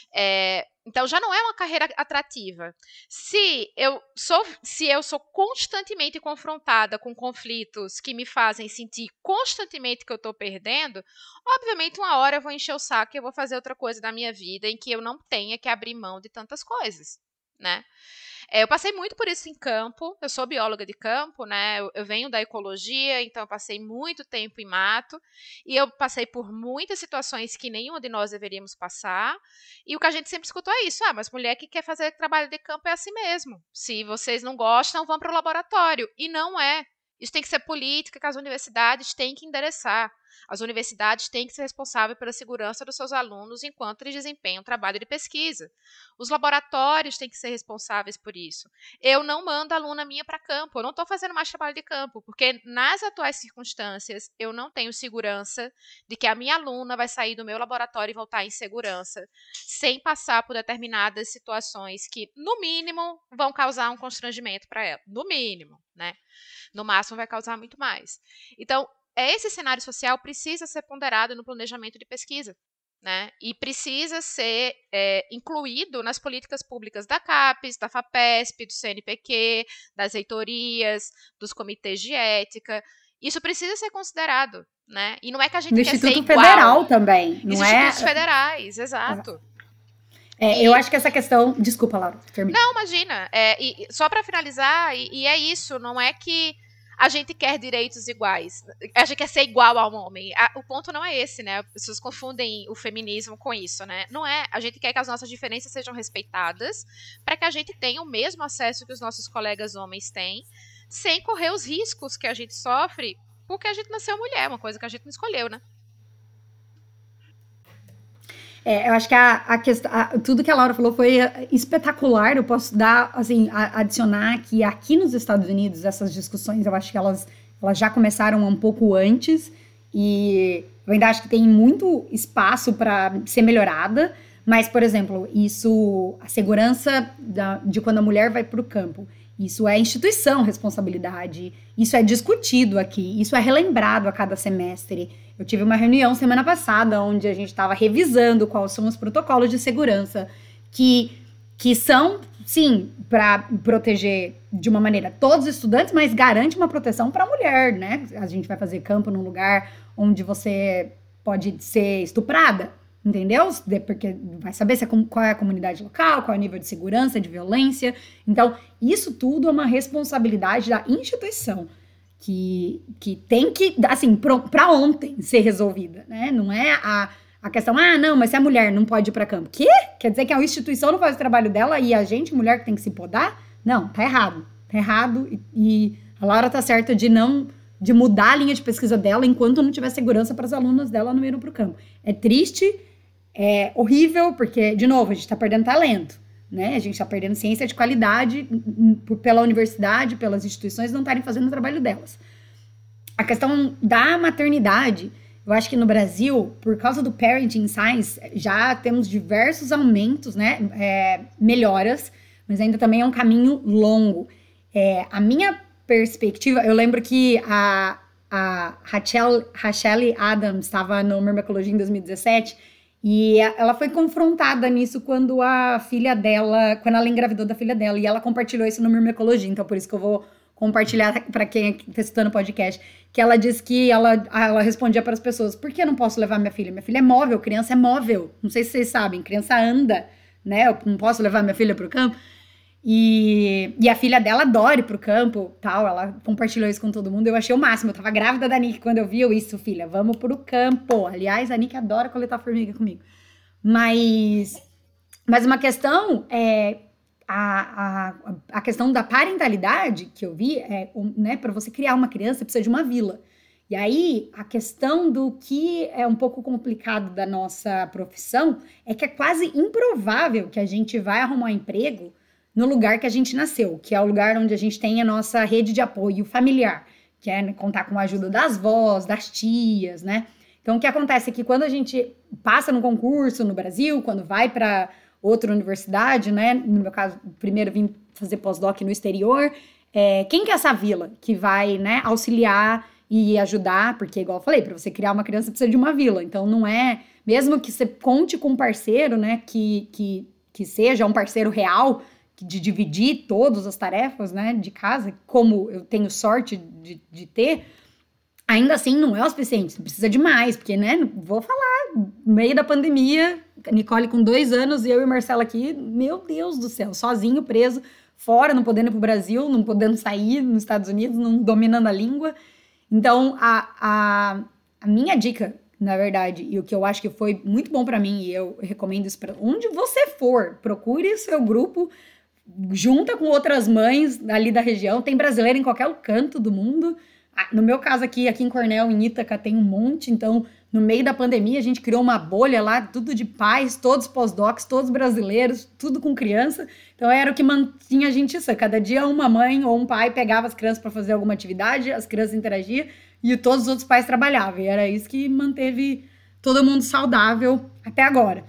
Então, já não é uma carreira atrativa. Se eu sou constantemente confrontada com conflitos que me fazem sentir constantemente que eu estou perdendo, obviamente, uma hora eu vou encher o saco e eu vou fazer outra coisa da minha vida em que eu não tenha que abrir mão de tantas coisas, né? Eu passei muito por isso em campo. Eu sou bióloga de campo, né? Eu venho da ecologia, então eu passei muito tempo em mato. E eu passei por muitas situações que nenhuma de nós deveríamos passar. E o que a gente sempre escutou é isso. Mas mulher que quer fazer trabalho de campo é assim mesmo. Se vocês não gostam, vão para o laboratório. E não é. Isso tem que ser política que as universidades têm que endereçar. As universidades têm que ser responsáveis pela segurança dos seus alunos enquanto eles desempenham trabalho de pesquisa. Os laboratórios têm que ser responsáveis por isso. Eu não mando aluna minha para campo, eu não estou fazendo mais trabalho de campo, porque nas atuais circunstâncias eu não tenho segurança de que a minha aluna vai sair do meu laboratório e voltar em segurança, sem passar por determinadas situações que, no mínimo, vão causar um constrangimento para ela. No mínimo, né? No máximo vai causar muito mais. Então, esse cenário social precisa ser ponderado no planejamento de pesquisa, né? E precisa ser incluído nas políticas públicas da CAPES, da FAPESP, do CNPq, das reitorias, dos comitês de ética. Isso precisa ser considerado, né? E não é que a gente do quer Instituto ser igual. Federal também, não institutos federais, exato. Eu acho que essa questão... Desculpa, Laura, termina. Não, imagina. Só para finalizar, e é isso, não é que a gente quer direitos iguais, a gente quer ser igual ao homem. O ponto não é esse, né? As pessoas confundem o feminismo com isso, né? Não é. A gente quer que as nossas diferenças sejam respeitadas para que a gente tenha o mesmo acesso que os nossos colegas homens têm, sem correr os riscos que a gente sofre porque a gente nasceu mulher, uma coisa que a gente não escolheu, né? Eu acho que tudo que a Laura falou foi espetacular. Eu posso dar, assim, adicionar que aqui nos Estados Unidos, essas discussões, eu acho que elas já começaram um pouco antes, e eu ainda acho que tem muito espaço para ser melhorada, mas, por exemplo, a segurança de quando a mulher vai para o campo, isso é instituição, responsabilidade, isso é discutido aqui, isso é relembrado a cada semestre. Eu tive uma reunião semana passada onde a gente estava revisando quais são os protocolos de segurança que são, sim, para proteger de uma maneira todos os estudantes, mas garante uma proteção para a mulher, né? A gente vai fazer campo num lugar onde você pode ser estuprada, entendeu? Porque vai saber qual é a comunidade local, qual é o nível de segurança, de violência. Então, isso tudo é uma responsabilidade da instituição que tem que, assim, para ontem ser resolvida, né? Não é a questão, não, mas se a mulher não pode ir para campo, quê? Quer dizer que a instituição não faz o trabalho dela e a gente, mulher, que tem que se podar? Não, tá errado. Tá errado e a Laura tá certa de mudar a linha de pesquisa dela enquanto não tiver segurança para as alunas dela não irem para o campo. É triste, é horrível, porque, de novo, a gente tá perdendo talento, né? A gente está perdendo ciência de qualidade pela universidade, pelas instituições não estarem fazendo o trabalho delas. A questão da maternidade, eu acho que no Brasil, por causa do Parenting Science, já temos diversos aumentos, né? Melhoras, mas ainda também é um caminho longo. A minha perspectiva, eu lembro que a Rachel Adams estava no Myrmecologia em 2017, e ela foi confrontada nisso quando ela engravidou da filha dela, e ela compartilhou isso no Myrmecologia, então por isso que eu vou compartilhar para quem está escutando o podcast, que ela disse que ela respondia para as pessoas, por que eu não posso levar minha filha? Minha filha é móvel, criança é móvel, não sei se vocês sabem, criança anda, né? Eu não posso levar minha filha para o campo. E a filha dela adora ir pro campo, tal, ela compartilhou isso com todo mundo, eu achei o máximo, eu tava grávida da Nick quando eu vi isso, filha, vamos pro campo. Aliás, a Nick adora coletar formiga comigo. Mas uma questão a questão da parentalidade que eu vi, né, para você criar uma criança, precisa de uma vila. E aí, a questão do que é um pouco complicado da nossa profissão é que é quase improvável que a gente vai arrumar emprego no lugar que a gente nasceu, que é o lugar onde a gente tem a nossa rede de apoio familiar, que é contar com a ajuda das vós, das tias, né? Então, o que acontece é que quando a gente passa no concurso no Brasil, quando vai para outra universidade, né? No meu caso, primeiro vim fazer pós-doc no exterior, quem que é essa vila que vai, né, auxiliar e ajudar? Porque, igual eu falei, para você criar uma criança precisa de uma vila. Então, não é... Mesmo que você conte com um parceiro, né, que seja um parceiro real, de dividir todas as tarefas, né, de casa, como eu tenho sorte de ter, ainda assim não é o suficiente, você precisa de mais, porque, né, vou falar, no meio da pandemia, Nicole com 2 anos e eu e Marcela aqui, meu Deus do céu, sozinho, preso, fora, não podendo ir pro Brasil, não podendo sair nos Estados Unidos, não dominando a língua. Então, a minha dica, na verdade, e o que eu acho que foi muito bom para mim, e eu recomendo isso para onde você for, procure o seu grupo, junta com outras mães ali da região, tem brasileiro em qualquer canto do mundo. No meu caso aqui em Cornell, em Ítaca, tem um monte, então no meio da pandemia a gente criou uma bolha lá, tudo de pais, todos pós-docs, todos brasileiros, tudo com criança, então era o que mantinha a gente isso, cada dia uma mãe ou um pai pegava as crianças para fazer alguma atividade, as crianças interagiam e todos os outros pais trabalhavam, e era isso que manteve todo mundo saudável até agora.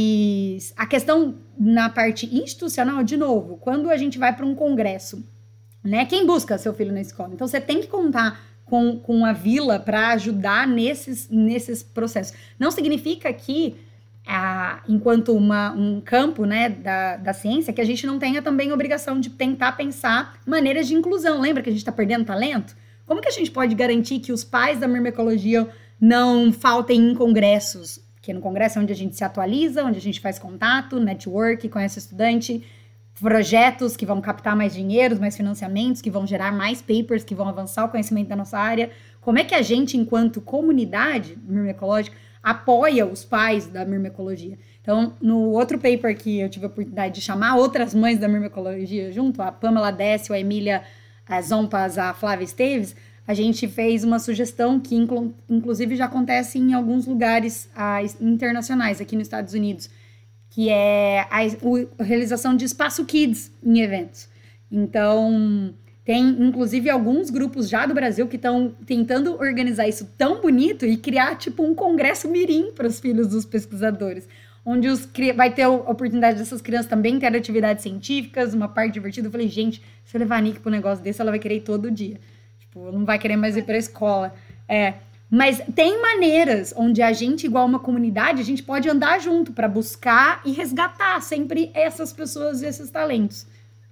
Mas a questão na parte institucional, de novo, quando a gente vai para um congresso né? Quem busca seu filho na escola? Então, você tem que contar com a vila para ajudar nesses processos. Não significa que, enquanto um campo, né, da ciência, que a gente não tenha também a obrigação de tentar pensar maneiras de inclusão. Lembra que a gente está perdendo talento? Como que a gente pode garantir que os pais da myrmecologia não faltem em congressos? Que no congresso é onde a gente se atualiza, onde a gente faz contato, network, conhece o estudante, projetos que vão captar mais dinheiro, mais financiamentos, que vão gerar mais papers, que vão avançar o conhecimento da nossa área. Como é que a gente, enquanto comunidade myrmecológica, apoia os pais da myrmecologia? Então, no outro paper que eu tive a oportunidade de chamar outras mães da myrmecologia junto, a Pamela Décio, a Emília Zompas, a Flávia Esteves, a gente fez uma sugestão que, inclusive, já acontece em alguns lugares internacionais, aqui nos Estados Unidos, que é a realização de espaço kids em eventos. Então, tem, inclusive, alguns grupos já do Brasil que estão tentando organizar isso tão bonito e criar, tipo, um congresso mirim para os filhos dos pesquisadores, onde vai ter a oportunidade dessas crianças também ter atividades científicas, uma parte divertida. Eu falei, gente, se eu levar a Nick para um negócio desse, ela vai querer ir todo dia. Tipo, não vai querer mais ir para a escola. Mas tem maneiras onde a gente, igual uma comunidade, a gente pode andar junto para buscar e resgatar sempre essas pessoas e esses talentos.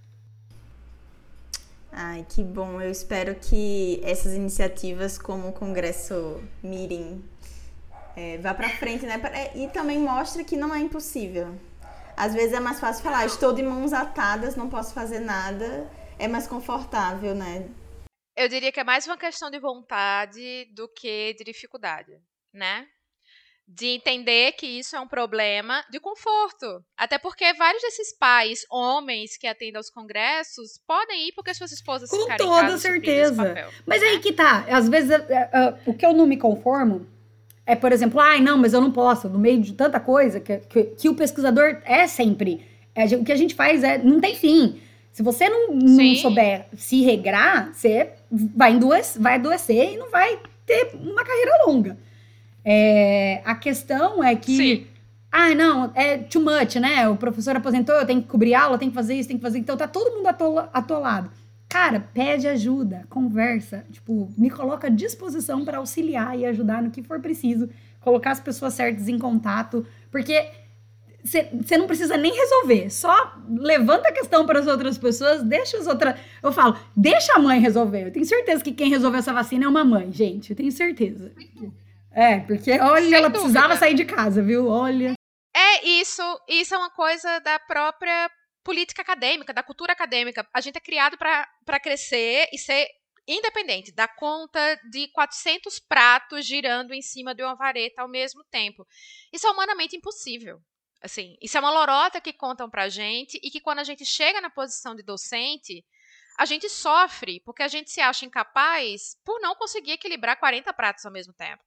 Ai, que bom. Eu espero que essas iniciativas como o Congresso Mirim vá para frente, né? E também mostra que não é impossível. Às vezes é mais fácil falar, estou de mãos atadas, não posso fazer nada. É mais confortável, né? Eu diria que é mais uma questão de vontade do que de dificuldade, né? De entender que isso é um problema de conforto. Até porque vários desses pais, homens que atendem aos congressos, podem ir porque suas esposas ficarem em casa. Com toda certeza. Mas aí que tá. Às vezes, o que eu não me conformo é, por exemplo, não, mas eu não posso. No meio de tanta coisa que o pesquisador é sempre. O que a gente faz não tem fim. Se você não souber se regrar, você vai adoecer e não vai ter uma carreira longa. A questão é que... não, é too much, né? O professor aposentou, eu tenho que cobrir aula, eu tenho que fazer isso, tenho que fazer... Então tá todo mundo atolado. Cara, pede ajuda, conversa. Tipo, me coloca à disposição para auxiliar e ajudar no que for preciso. Colocar as pessoas certas em contato. Porque... Você não precisa nem resolver, só levanta a questão para as outras pessoas, deixa as outras... Eu falo, deixa a mãe resolver. Eu tenho certeza que quem resolveu essa vacina é uma mãe, gente. Eu tenho certeza. Porque, olha, ela precisava sair de casa, viu? Olha. Isso é uma coisa da própria política acadêmica, da cultura acadêmica. A gente é criado para crescer e ser independente, dar conta de 400 pratos girando em cima de uma vareta ao mesmo tempo. Isso é humanamente impossível. Assim, isso é uma lorota que contam pra gente e que quando a gente chega na posição de docente, a gente sofre porque a gente se acha incapaz por não conseguir equilibrar 40 pratos ao mesmo tempo.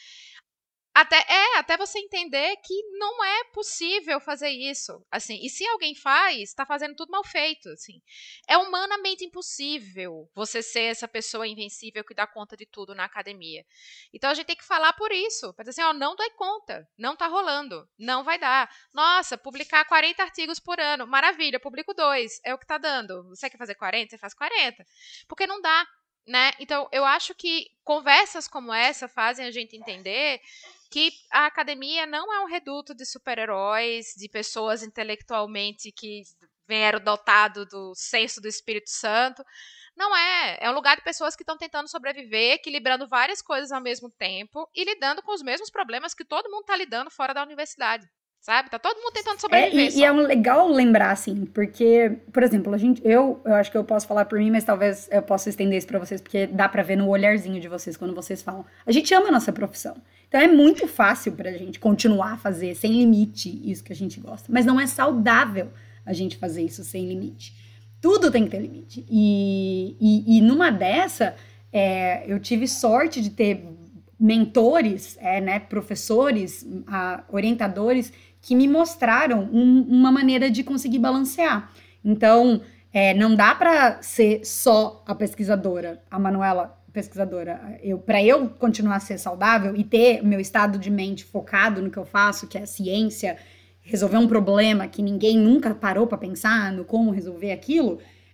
Até você entender que não é possível fazer isso, assim, e se alguém faz, tá fazendo tudo mal feito, assim. É humanamente impossível você ser essa pessoa invencível que dá conta de tudo na academia. Então a gente tem que falar por isso, para dizer assim, não dói conta, não tá rolando, não vai dar. Nossa, publicar 40 artigos por ano, maravilha, publico 2, é o que tá dando. Você quer fazer 40? Você faz 40. Porque não dá, né? Então eu acho que conversas como essa fazem a gente entender que a academia não é um reduto de super-heróis, de pessoas intelectualmente que vieram dotado do senso do Espírito Santo. Não é. É um lugar de pessoas que estão tentando sobreviver, equilibrando várias coisas ao mesmo tempo e lidando com os mesmos problemas que todo mundo está lidando fora da universidade. Sabe? Tá todo mundo tentando sobreviver. E é legal lembrar, assim, porque, por exemplo, eu acho que eu posso falar por mim, mas talvez eu possa estender isso pra vocês, porque dá pra ver no olharzinho de vocês quando vocês falam. A gente ama a nossa profissão. Então é muito fácil pra gente continuar a fazer sem limite isso que a gente gosta. Mas não é saudável a gente fazer isso sem limite. Tudo tem que ter limite. E numa dessa, eu tive sorte de ter mentores, professores, orientadores, que me mostraram uma maneira de conseguir balancear. Então, não dá para ser só a pesquisadora, a Manuela pesquisadora. Para eu continuar a ser saudável e ter meu estado de mente focado no que eu faço, que é a ciência, resolver um problema que ninguém nunca parou para pensar no como resolver aquilo,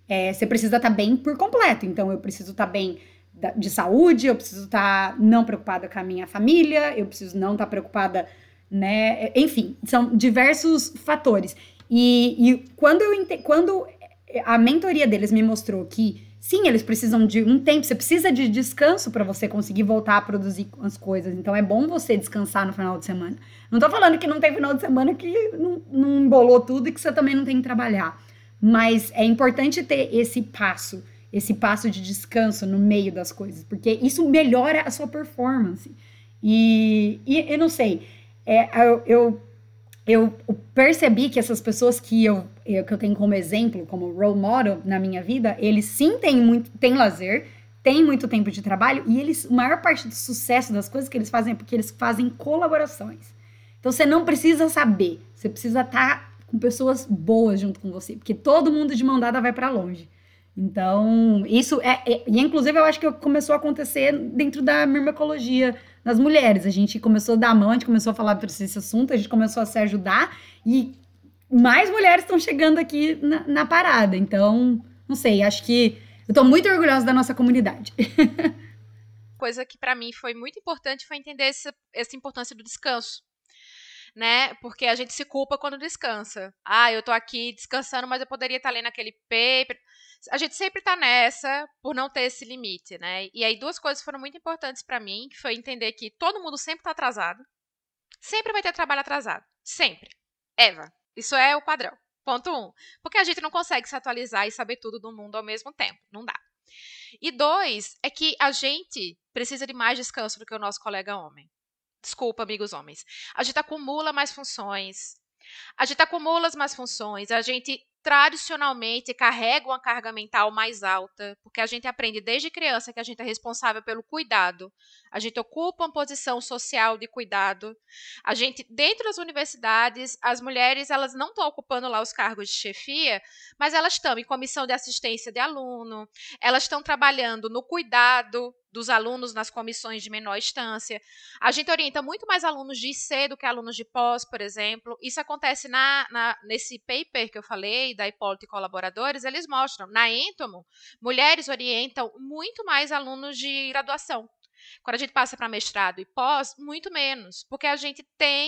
você precisa estar bem por completo. Então, eu preciso estar bem de saúde, eu preciso estar não preocupada com a minha família, eu preciso não estar preocupada, né? Enfim, são diversos fatores. E quando a mentoria deles me mostrou que, sim, eles precisam de um tempo, você precisa de descanso para você conseguir voltar a produzir as coisas. Então, é bom você descansar no final de semana. Não tô falando que não tem final de semana que não embolou tudo e que você também não tem que trabalhar. Mas é importante ter esse passo de descanso no meio das coisas, porque isso melhora a sua performance. E eu não sei, eu percebi que essas pessoas que eu tenho como exemplo, como role model na minha vida, eles sim têm lazer, têm muito tempo de trabalho, e a maior parte do sucesso das coisas que eles fazem é porque eles fazem colaborações. Então você não precisa saber, você precisa estar com pessoas boas junto com você, porque todo mundo de mão dada vai para longe. Então, isso e inclusive eu acho que começou a acontecer dentro da myrmecologia das mulheres. A gente começou a dar a mão, a gente começou a falar sobre esse assunto, a gente começou a se ajudar e mais mulheres estão chegando aqui na parada. Então, não sei, acho que eu tô muito orgulhosa da nossa comunidade. Coisa que para mim foi muito importante foi entender essa importância do descanso. Né? Porque a gente se culpa quando descansa. Eu tô aqui descansando, mas eu poderia estar lendo aquele paper. A gente sempre tá nessa por não ter esse limite, né? E aí 2 coisas foram muito importantes pra mim, que foi entender que todo mundo sempre tá atrasado. Sempre vai ter trabalho atrasado. Sempre. Eva, isso é o padrão. Ponto 1. Porque a gente não consegue se atualizar e saber tudo do mundo ao mesmo tempo. Não dá. E 2, é que a gente precisa de mais descanso do que o nosso colega homem. Desculpa, amigos homens. A gente acumula mais funções. A gente tradicionalmente carrega uma carga mental mais alta, porque a gente aprende desde criança que a gente é responsável pelo cuidado. A gente ocupa uma posição social de cuidado. A gente, dentro das universidades, as mulheres, elas não estão ocupando lá os cargos de chefia, mas elas estão em comissão de assistência de aluno, elas estão trabalhando no cuidado dos alunos nas comissões de menor instância. A gente orienta muito mais alunos de IC do que alunos de pós, por exemplo. Isso acontece nesse paper que eu falei, da Hipólito e colaboradores, eles mostram. Na Entomo, mulheres orientam muito mais alunos de graduação. Quando a gente passa para mestrado e pós, muito menos. Porque a gente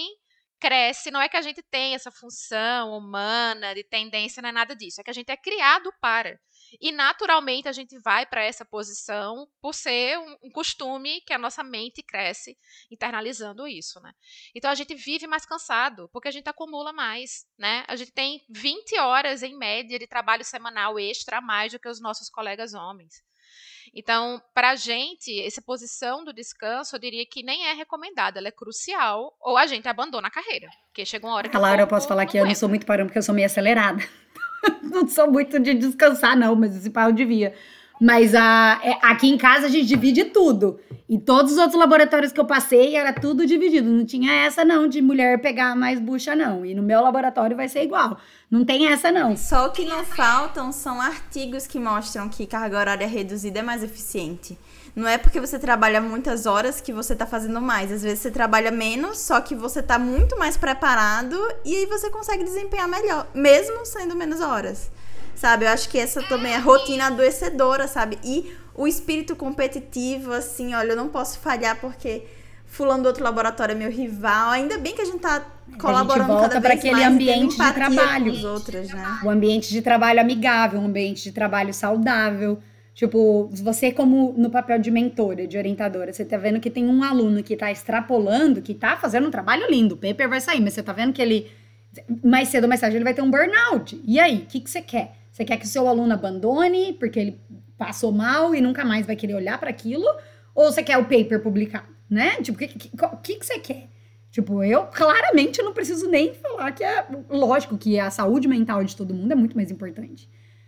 cresce, não é que a gente tem essa função humana, de tendência, não é nada disso. É que a gente é criado para. E naturalmente a gente vai para essa posição por ser um costume que a nossa mente cresce internalizando isso, né? Então a gente vive mais cansado, porque a gente acumula mais, né? A gente tem 20 horas em média de trabalho semanal extra a mais do que os nossos colegas homens. Então, para a gente, essa posição do descanso, eu diria que nem é recomendada, ela é crucial, ou a gente abandona a carreira, porque chega uma hora que Claro, eu posso falar que eu não sou muito parâmetro, porque eu sou meio acelerada. Não sou muito de descansar, não, mas esse pau eu devia. Mas aqui em casa a gente divide tudo. E todos os outros laboratórios que eu passei era tudo dividido. Não tinha essa, não, de mulher pegar mais bucha, não. E no meu laboratório vai ser igual. Não tem essa, não. Só o que não faltam são artigos que mostram que carga horária reduzida é mais eficiente. Não é porque você trabalha muitas horas que você tá fazendo mais. Às vezes você trabalha menos, só que você tá muito mais preparado e aí você consegue desempenhar melhor, mesmo sendo menos horas. Sabe? Eu acho que essa também é rotina adoecedora, sabe? E o espírito competitivo, assim, olha, eu não posso falhar porque fulano do outro laboratório é meu rival. Ainda bem que a gente tá colaborando cada vez mais. A gente volta para aquele ambiente de trabalho. Com os outros, né? O ambiente de trabalho amigável, um ambiente de trabalho saudável. Tipo, você como no papel de mentora, de orientadora, você tá vendo que tem um aluno que tá extrapolando, que tá fazendo um trabalho lindo, o paper vai sair, mas você tá vendo que ele, mais cedo ou mais tarde, ele vai ter um burnout. E aí, o que você quer? Você quer que o seu aluno abandone porque ele passou mal e nunca mais vai querer olhar para aquilo? Ou você quer o paper publicado, né? Tipo, o que você quer? Tipo, eu claramente não preciso nem falar que é lógico que a saúde mental de todo mundo é muito mais importante.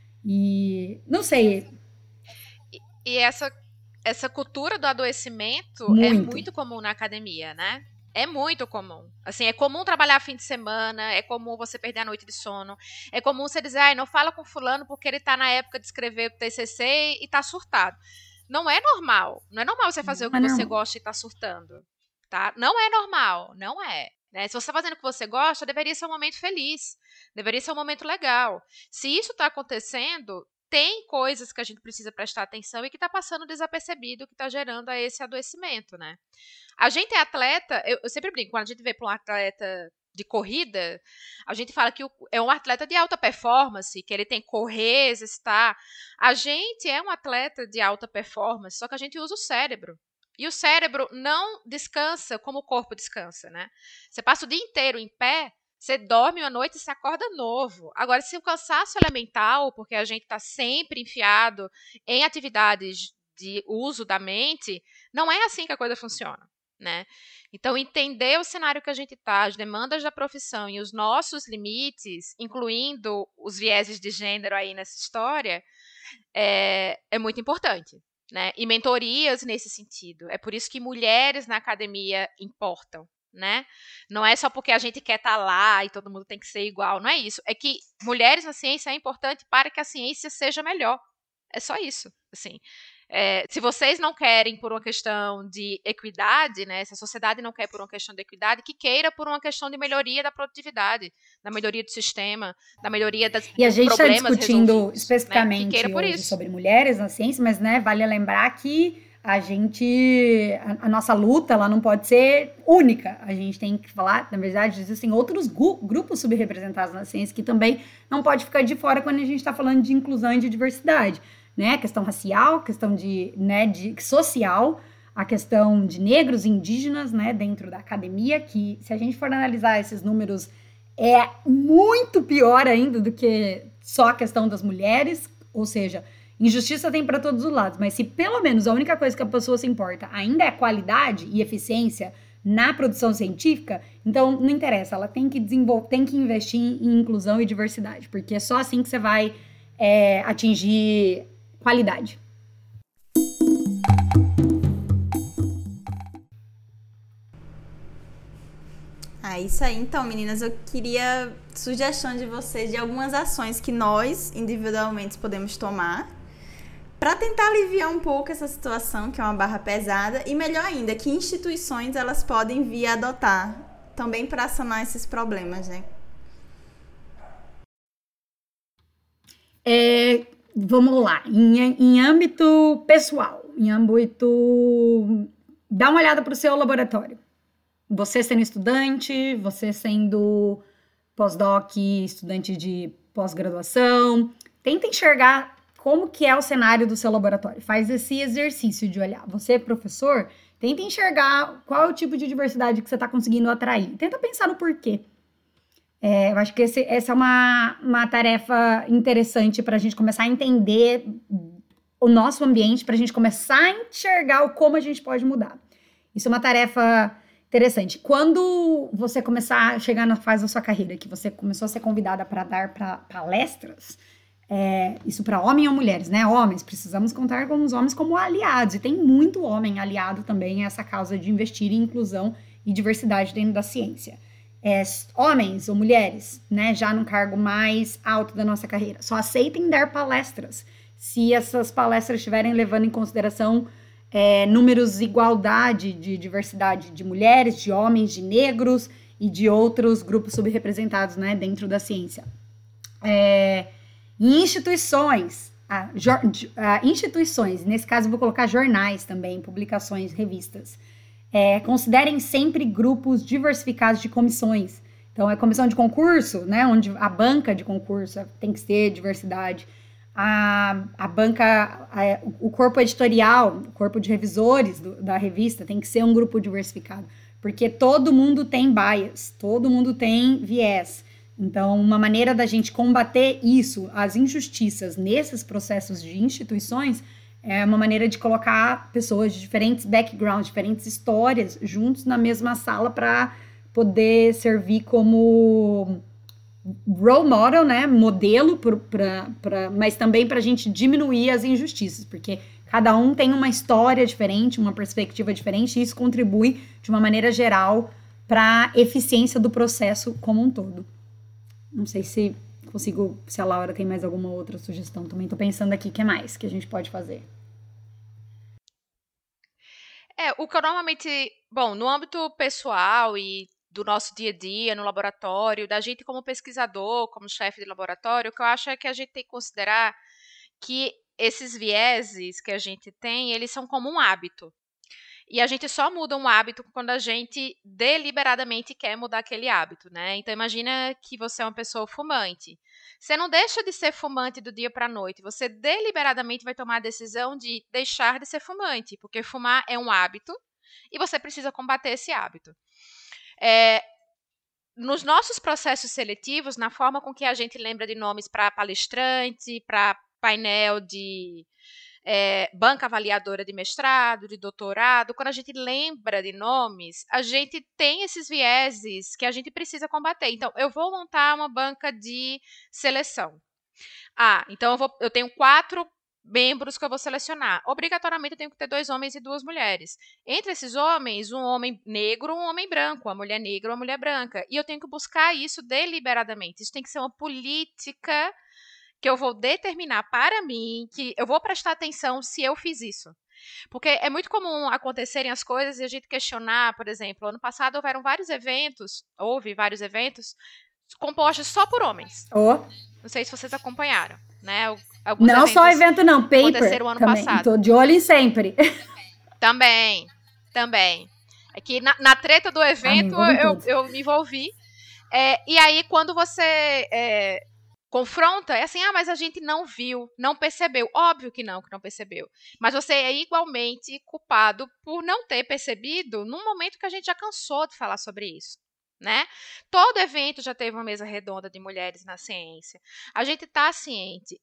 E, não sei... E essa cultura do adoecimento é muito comum na academia, né? É muito comum. Assim, é comum trabalhar fim de semana, é comum você perder a noite de sono, é comum você dizer, não fala com fulano porque ele tá na época de escrever o TCC e tá surtado. Não é normal. Não é normal você fazer o que você gosta e tá surtando, tá? Não é normal, não é. Né? Se você tá fazendo o que você gosta, deveria ser um momento feliz, deveria ser um momento legal. Se isso tá acontecendo, tem coisas que a gente precisa prestar atenção e que está passando desapercebido, que está gerando esse adoecimento, né? A gente é atleta, eu sempre brinco, quando a gente vê para um atleta de corrida, a gente fala que é um atleta de alta performance, que ele tem que correr, exercitar. A gente é um atleta de alta performance, só que a gente usa o cérebro. E o cérebro não descansa como o corpo descansa, né? Você passa o dia inteiro em pé, você dorme uma noite e se acorda novo. Agora, se o cansaço é mental, porque a gente está sempre enfiado em atividades de uso da mente, não é assim que a coisa funciona, né? Então, entender o cenário que a gente está, as demandas da profissão e os nossos limites, incluindo os vieses de gênero aí nessa história, é muito importante. Né? E mentorias nesse sentido. É por isso que mulheres na academia importam, né? Não é só porque a gente quer estar lá e todo mundo tem que ser igual, não é isso. É que mulheres na ciência é importante para que a ciência seja melhor. É só isso, assim. Se vocês não querem por uma questão de equidade, né? Se a sociedade não quer por uma questão de equidade, que queira por uma questão de melhoria da produtividade, da melhoria do sistema, da melhoria dos problemas resolvidos. E a gente está discutindo especificamente, né? Que queira por hoje isso. sobre mulheres na ciência, mas, né, vale lembrar que a nossa luta, ela não pode ser única. A gente tem que falar, na verdade, existem outros grupos subrepresentados na ciência que também não pode ficar de fora quando a gente está falando de inclusão e de diversidade. Né, a questão racial, a questão de social, a questão de negros e indígenas, né, dentro da academia, que se a gente for analisar esses números, é muito pior ainda do que só a questão das mulheres, ou seja, injustiça tem para todos os lados, mas se pelo menos a única coisa que a pessoa se importa ainda é qualidade e eficiência na produção científica, então não interessa, ela tem que investir em inclusão e diversidade, porque é só assim que você vai atingir qualidade. Isso aí. Então, meninas, eu queria sugestão de vocês de algumas ações que nós, individualmente, podemos tomar para tentar aliviar um pouco essa situação, que é uma barra pesada, e melhor ainda, que instituições elas podem vir a adotar também para sanar esses problemas, né? Vamos lá, em âmbito pessoal, dá uma olhada para o seu laboratório. Você sendo estudante, você sendo pós-doc, estudante de pós-graduação, tenta enxergar como que é o cenário do seu laboratório. Faz esse exercício de olhar. Você, professor, tenta enxergar qual é o tipo de diversidade que você está conseguindo atrair. Tenta pensar no porquê. Eu acho que essa é uma tarefa interessante para a gente começar a entender o nosso ambiente, para a gente começar a enxergar como a gente pode mudar. Isso é uma tarefa interessante. Quando você começar a chegar na fase da sua carreira, que você começou a ser convidada para dar palestras, isso para homens ou mulheres, né? Homens, precisamos contar com os homens como aliados, e tem muito homem aliado também a essa causa de investir em inclusão e diversidade dentro da ciência. Homens ou mulheres, né, já no cargo mais alto da nossa carreira, só aceitem dar palestras se essas palestras estiverem levando em consideração números de igualdade, de diversidade de mulheres, de homens, de negros e de outros grupos subrepresentados, né, dentro da ciência. Em instituições, nesse caso eu vou colocar jornais também, publicações, revistas. Considerem sempre grupos diversificados de comissões. Então, é comissão de concurso, né, onde a banca de concurso tem que ter diversidade. A banca, o corpo editorial, o corpo de revisores da revista tem que ser um grupo diversificado, porque todo mundo tem bias, todo mundo tem viés. Então, uma maneira da gente combater isso, as injustiças nesses processos de instituições, é uma maneira de colocar pessoas de diferentes backgrounds, diferentes histórias, juntos na mesma sala para poder servir como role model, né, modelo, mas também para a gente diminuir as injustiças, porque cada um tem uma história diferente, uma perspectiva diferente, e isso contribui de uma maneira geral para a eficiência do processo como um todo. Não sei se a Laura tem mais alguma outra sugestão, também estou pensando aqui o que mais que a gente pode fazer. O que eu normalmente, no âmbito pessoal e do nosso dia a dia, no laboratório, da gente como pesquisador, como chefe de laboratório, o que eu acho é que a gente tem que considerar que esses vieses que a gente tem, eles são como um hábito. E a gente só muda um hábito quando a gente deliberadamente quer mudar aquele hábito, né? Então, imagina que você é uma pessoa fumante. Você não deixa de ser fumante do dia para a noite. Você deliberadamente vai tomar a decisão de deixar de ser fumante, porque fumar é um hábito e você precisa combater esse hábito. Nos nossos processos seletivos, na forma com que a gente lembra de nomes para palestrante, para painel de banca avaliadora de mestrado, de doutorado, quando a gente lembra de nomes, a gente tem esses vieses que a gente precisa combater. Então, eu vou montar uma banca de seleção. Então eu tenho 4 membros que eu vou selecionar. Obrigatoriamente eu tenho que ter 2 homens e 2 mulheres. Entre esses homens, um homem negro, um homem branco, uma mulher negra, uma mulher branca. E eu tenho que buscar isso deliberadamente. Isso tem que ser uma política que eu vou determinar para mim, que eu vou prestar atenção se eu fiz isso. Porque é muito comum acontecerem as coisas e a gente questionar, por exemplo, ano passado houve vários eventos compostos só por homens. Não sei se vocês acompanharam, né? Não só evento não, paper aconteceram ano também. Passado. Tô de olho em sempre. Também. É que na treta do evento eu me envolvi. E aí, quando você confronta, é assim, mas a gente não viu, não percebeu. Óbvio que não percebeu. Mas você é igualmente culpado por não ter percebido num momento que a gente já cansou de falar sobre isso, né? Todo evento já teve uma mesa redonda de mulheres na ciência. A gente está ciente.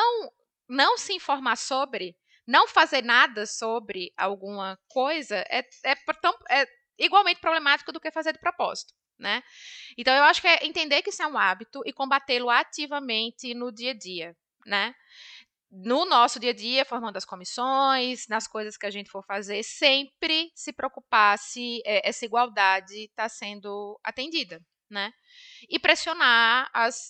Não se informar sobre, não fazer nada sobre alguma coisa é igualmente problemático do que fazer de propósito, né? Então, eu acho que é entender que isso é um hábito e combatê-lo ativamente no dia a dia, né? No nosso dia a dia, formando as comissões, nas coisas que a gente for fazer, sempre se preocupar se essa igualdade está sendo atendida, né? E pressionar as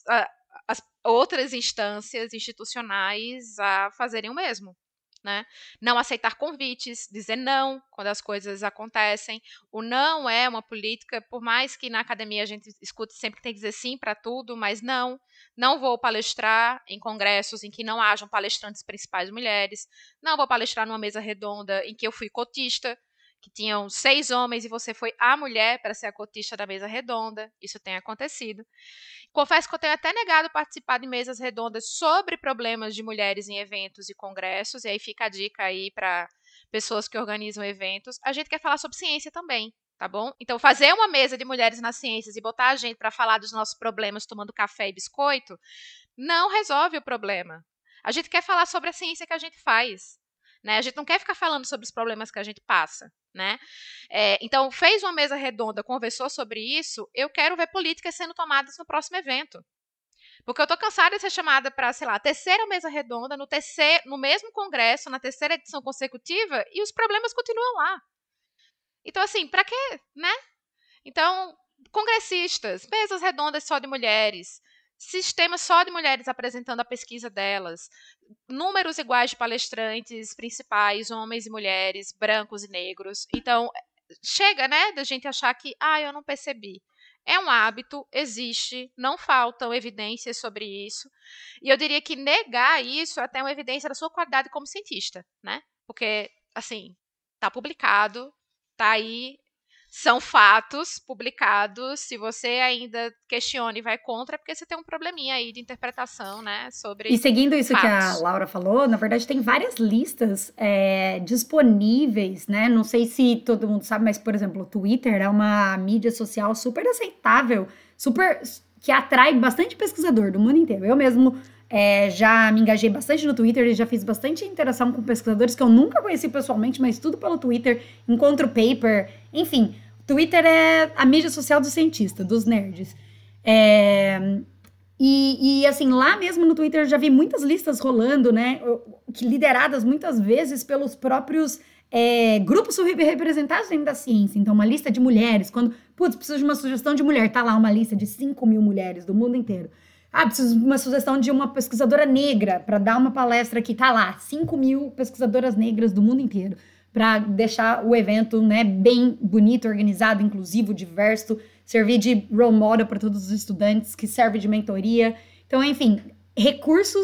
outras instâncias institucionais a fazerem o mesmo, né? Não aceitar convites, dizer não quando as coisas acontecem. O não é uma política, por mais que na academia a gente escute sempre que tem que dizer sim para tudo, mas não vou palestrar em congressos em que não hajam palestrantes principais mulheres, não vou palestrar numa mesa redonda em que eu fui cotista, que tinham 6 homens e você foi a mulher para ser a cotista da mesa redonda. Isso tem acontecido. Confesso que eu tenho até negado participar de mesas redondas sobre problemas de mulheres em eventos e congressos, e aí fica a dica aí para pessoas que organizam eventos. A gente quer falar sobre ciência também, tá bom? Então, fazer uma mesa de mulheres nas ciências e botar a gente para falar dos nossos problemas tomando café e biscoito não resolve o problema. A gente quer falar sobre a ciência que a gente faz, né? A gente não quer ficar falando sobre os problemas que a gente passa, né? Então, fez uma mesa redonda, conversou sobre isso, eu quero ver políticas sendo tomadas no próximo evento. Porque eu estou cansada de ser chamada para, sei lá, a terceira mesa redonda, no mesmo congresso, na terceira edição consecutiva, e os problemas continuam lá. Então, assim, para quê, né? Então, congressistas, mesas redondas só de mulheres, sistema só de mulheres apresentando a pesquisa delas, números iguais de palestrantes principais, homens e mulheres, brancos e negros. Então, chega, né, da gente achar que, eu não percebi. É um hábito, existe, não faltam evidências sobre isso. E eu diria que negar isso é até uma evidência da sua qualidade como cientista, né? Porque, assim, tá publicado, tá aí, são fatos publicados. Se você ainda questiona e vai contra, é porque você tem um probleminha aí de interpretação, né, sobre E seguindo isso fatos. que a Laura falou, na verdade tem várias listas disponíveis, né? Não sei se todo mundo sabe, mas, por exemplo, o Twitter é uma mídia social super aceitável, que atrai bastante pesquisador do mundo inteiro. Eu mesmo já me engajei bastante no Twitter e já fiz bastante interação com pesquisadores que eu nunca conheci pessoalmente, mas tudo pelo Twitter, encontro paper, enfim. Twitter é a mídia social do cientista, dos nerds. E assim, lá mesmo no Twitter eu já vi muitas listas rolando, né? Lideradas muitas vezes pelos próprios grupos subrepresentados dentro da ciência. Então, uma lista de mulheres, quando, preciso de uma sugestão de mulher, tá lá uma lista de 5 mil mulheres do mundo inteiro. Preciso de uma sugestão de uma pesquisadora negra para dar uma palestra aqui, tá lá, 5 mil pesquisadoras negras do mundo inteiro, para deixar o evento, né, bem bonito, organizado, inclusivo, diverso, servir de role model para todos os estudantes, que serve de mentoria. Então, enfim, recursos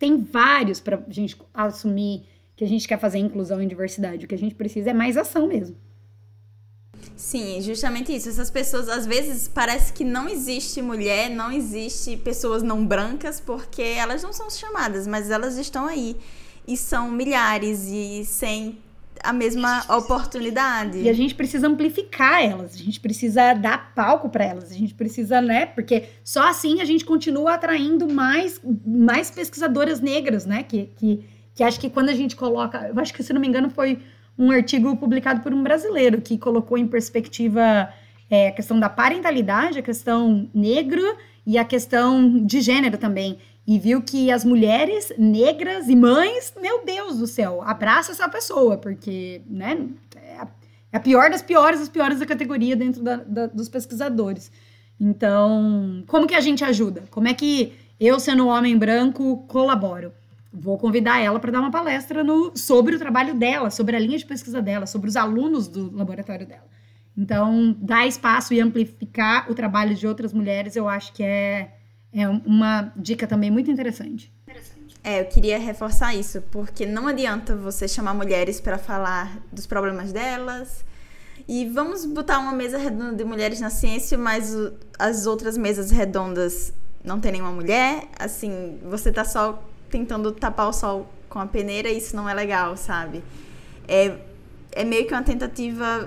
tem vários para a gente assumir que a gente quer fazer inclusão e diversidade. O que a gente precisa é mais ação mesmo. Sim, justamente isso. Essas pessoas, às vezes, parece que não existe mulher, não existe pessoas não brancas, porque elas não são chamadas, mas elas estão aí. E são milhares e sem a mesma oportunidade. E a gente precisa amplificar elas, a gente precisa dar palco para elas, a gente precisa, né? Porque só assim a gente continua atraindo mais pesquisadoras negras, né? Que acho que quando a gente coloca... Eu acho que, se não me engano, foi um artigo publicado por um brasileiro que colocou em perspectiva a questão da parentalidade, a questão negra e a questão de gênero também. E viu que as mulheres negras e mães, meu Deus do céu, abraça essa pessoa, porque, né, é a pior das piores, as piores da categoria dentro dos pesquisadores. Então, como que a gente ajuda? Como é que eu, sendo um homem branco, colaboro? Vou convidar ela para dar uma palestra sobre o trabalho dela, sobre a linha de pesquisa dela, sobre os alunos do laboratório dela. Então, dar espaço e amplificar o trabalho de outras mulheres, eu acho que é uma dica também muito interessante. Eu queria reforçar isso, porque não adianta você chamar mulheres para falar dos problemas delas. E vamos botar uma mesa redonda de mulheres na ciência, mas as outras mesas redondas não tem nenhuma mulher. Assim, você tá só tentando tapar o sol com a peneira e isso não é legal, sabe? É meio que uma tentativa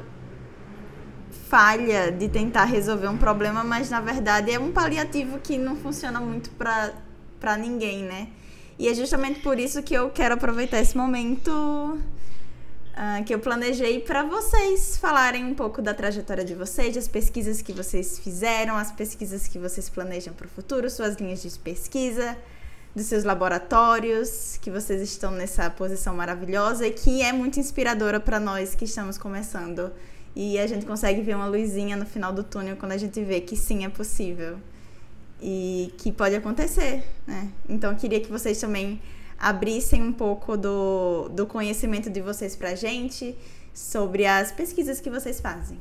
falha de tentar resolver um problema, mas na verdade é um paliativo que não funciona muito pra ninguém, né? E é justamente por isso que eu quero aproveitar esse momento que eu planejei para vocês falarem um pouco da trajetória de vocês, das pesquisas que vocês fizeram, as pesquisas que vocês planejam para o futuro, suas linhas de pesquisa, dos seus laboratórios, que vocês estão nessa posição maravilhosa e que é muito inspiradora para nós que estamos começando. E a gente consegue ver uma luzinha no final do túnel quando a gente vê que sim, é possível. E que pode acontecer, né? Então, eu queria que vocês também abrissem um pouco do conhecimento de vocês pra gente sobre as pesquisas que vocês fazem.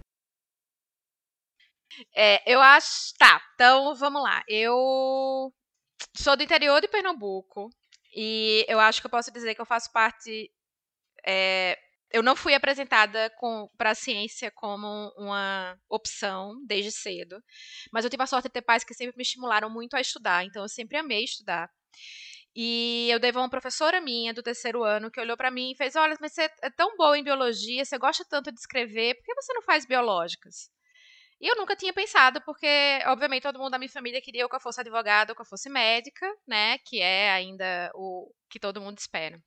Eu acho... Tá, então vamos lá. Eu sou do interior de Pernambuco e eu acho que eu posso dizer que eu faço parte... Eu não fui apresentada para a ciência como uma opção desde cedo, mas eu tive a sorte de ter pais que sempre me estimularam muito a estudar, então eu sempre amei estudar. E eu devo a uma professora minha do terceiro ano que olhou para mim e fez: olha, mas você é tão boa em biologia, você gosta tanto de escrever, por que você não faz biológicas? E eu nunca tinha pensado, porque, obviamente, todo mundo da minha família queria que eu fosse advogada ou que eu fosse médica, né, que é ainda o que todo mundo espera.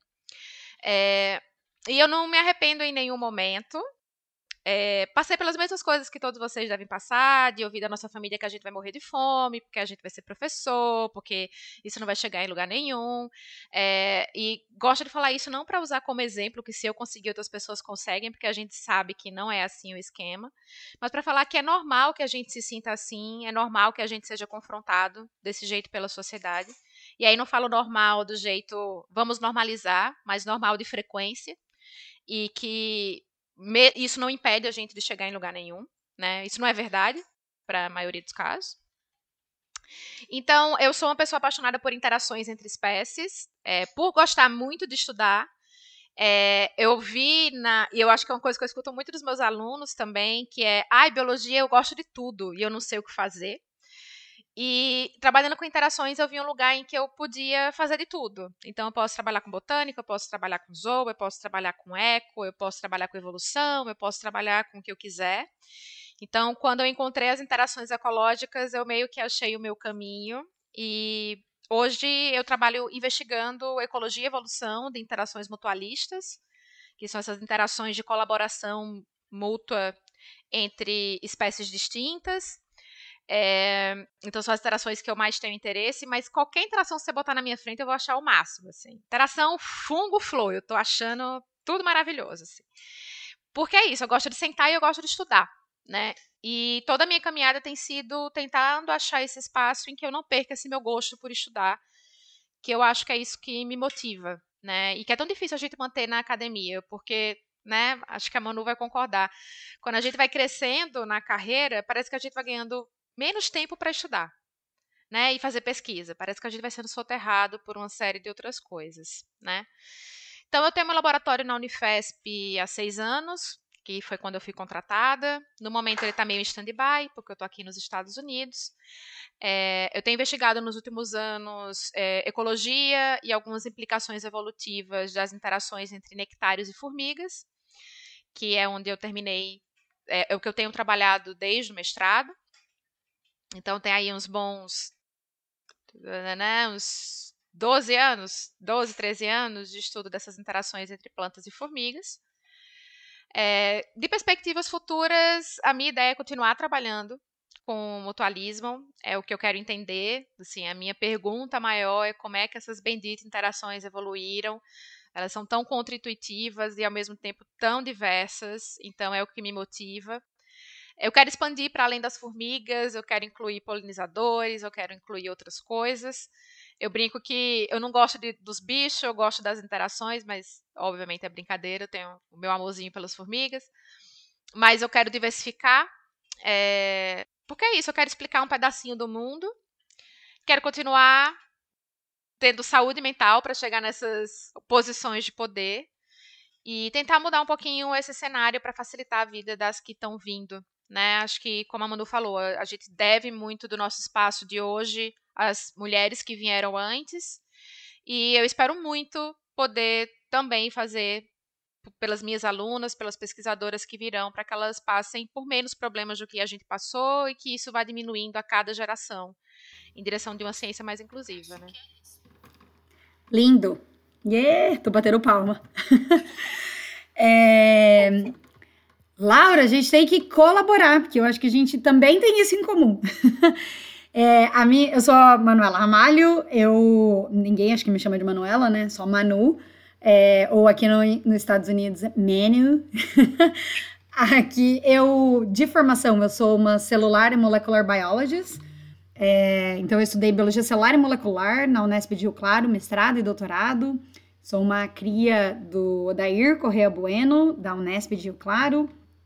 E eu não me arrependo em nenhum momento. Passei pelas mesmas coisas que todos vocês devem passar, de ouvir da nossa família que a gente vai morrer de fome, porque a gente vai ser professor, porque isso não vai chegar em lugar nenhum. E gosto de falar isso não para usar como exemplo, que se eu conseguir, outras pessoas conseguem, porque a gente sabe que não é assim o esquema, mas para falar que é normal que a gente se sinta assim, é normal que a gente seja confrontado desse jeito pela sociedade. E aí não falo normal do jeito, vamos normalizar, mas normal de frequência, e que isso não impede a gente de chegar em lugar nenhum, né? Isso não é verdade para a maioria dos casos. Então, eu sou uma pessoa apaixonada por interações entre espécies, por gostar muito de estudar. Eu vi, e eu acho que é uma coisa que eu escuto muito dos meus alunos também, que é: biologia eu gosto de tudo e eu não sei o que fazer. E trabalhando com interações, eu vi um lugar em que eu podia fazer de tudo. Então, eu posso trabalhar com botânica, eu posso trabalhar com zoo, eu posso trabalhar com eco, eu posso trabalhar com evolução, eu posso trabalhar com o que eu quiser. Então, quando eu encontrei as interações ecológicas, eu meio que achei o meu caminho. E hoje eu trabalho investigando ecologia e evolução de interações mutualistas, que são essas interações de colaboração mútua entre espécies distintas. Então são as interações que eu mais tenho interesse, mas qualquer interação que você botar na minha frente eu vou achar o máximo, assim. Interação fungo-flor, eu tô achando tudo maravilhoso, assim. Porque é isso, eu gosto de sentar e eu gosto de estudar, né? E toda a minha caminhada tem sido tentando achar esse espaço em que eu não perca esse meu gosto por estudar, que eu acho que é isso que me motiva, né? E que é tão difícil a gente manter na academia, porque, né, acho que a Manu vai concordar. Quando a gente vai crescendo na carreira, parece que a gente vai ganhando menos tempo para estudar. né, e fazer pesquisa. Parece que a gente vai sendo soterrado por uma série de outras coisas, né? Então, eu tenho meu laboratório na Unifesp há 6 anos, que foi quando eu fui contratada. No momento, ele está meio em stand-by, porque eu estou aqui nos Estados Unidos. Eu tenho investigado nos últimos anos ecologia e algumas implicações evolutivas das interações entre nectários e formigas, que é onde eu terminei, é o que eu tenho trabalhado desde o mestrado. Então, tem aí uns bons, né, uns 12 anos, 12, 13 anos de estudo dessas interações entre plantas e formigas. De perspectivas futuras, a minha ideia é continuar trabalhando com mutualismo, é o que eu quero entender. Assim, a minha pergunta maior é como é que essas benditas interações evoluíram. Elas são tão contra-intuitivas e, ao mesmo tempo, tão diversas, então é o que me motiva. Eu quero expandir para além das formigas, eu quero incluir polinizadores, eu quero incluir outras coisas. Eu brinco que eu não gosto dos bichos, eu gosto das interações, mas obviamente é brincadeira, eu tenho o meu amorzinho pelas formigas. Mas eu quero diversificar, porque é isso, eu quero explicar um pedacinho do mundo. Quero continuar tendo saúde mental para chegar nessas posições de poder e tentar mudar um pouquinho esse cenário para facilitar a vida das que estão vindo. Né? Acho que, como a Manu falou, a gente deve muito do nosso espaço de hoje às mulheres que vieram antes, e eu espero muito poder também fazer pelas minhas alunas, pelas pesquisadoras que virão, para que elas passem por menos problemas do que a gente passou e que isso vá diminuindo a cada geração, em direção de uma ciência mais inclusiva. Né? Lindo! Tô batendo palma. Laura, a gente tem que colaborar, porque eu acho que a gente também tem isso em comum. Eu sou a Manuela Ramalho, ninguém acho que me chama de Manuela, né? Só Manu, ou aqui nos Estados Unidos, Manu. Aqui, de formação, eu sou uma Cellular e Molecular Biologist, então eu estudei Biologia Celular e Molecular na Unesp de Rio Claro, mestrado e doutorado. Sou uma cria do Odair Correa Bueno, da Unesp de Rio Claro.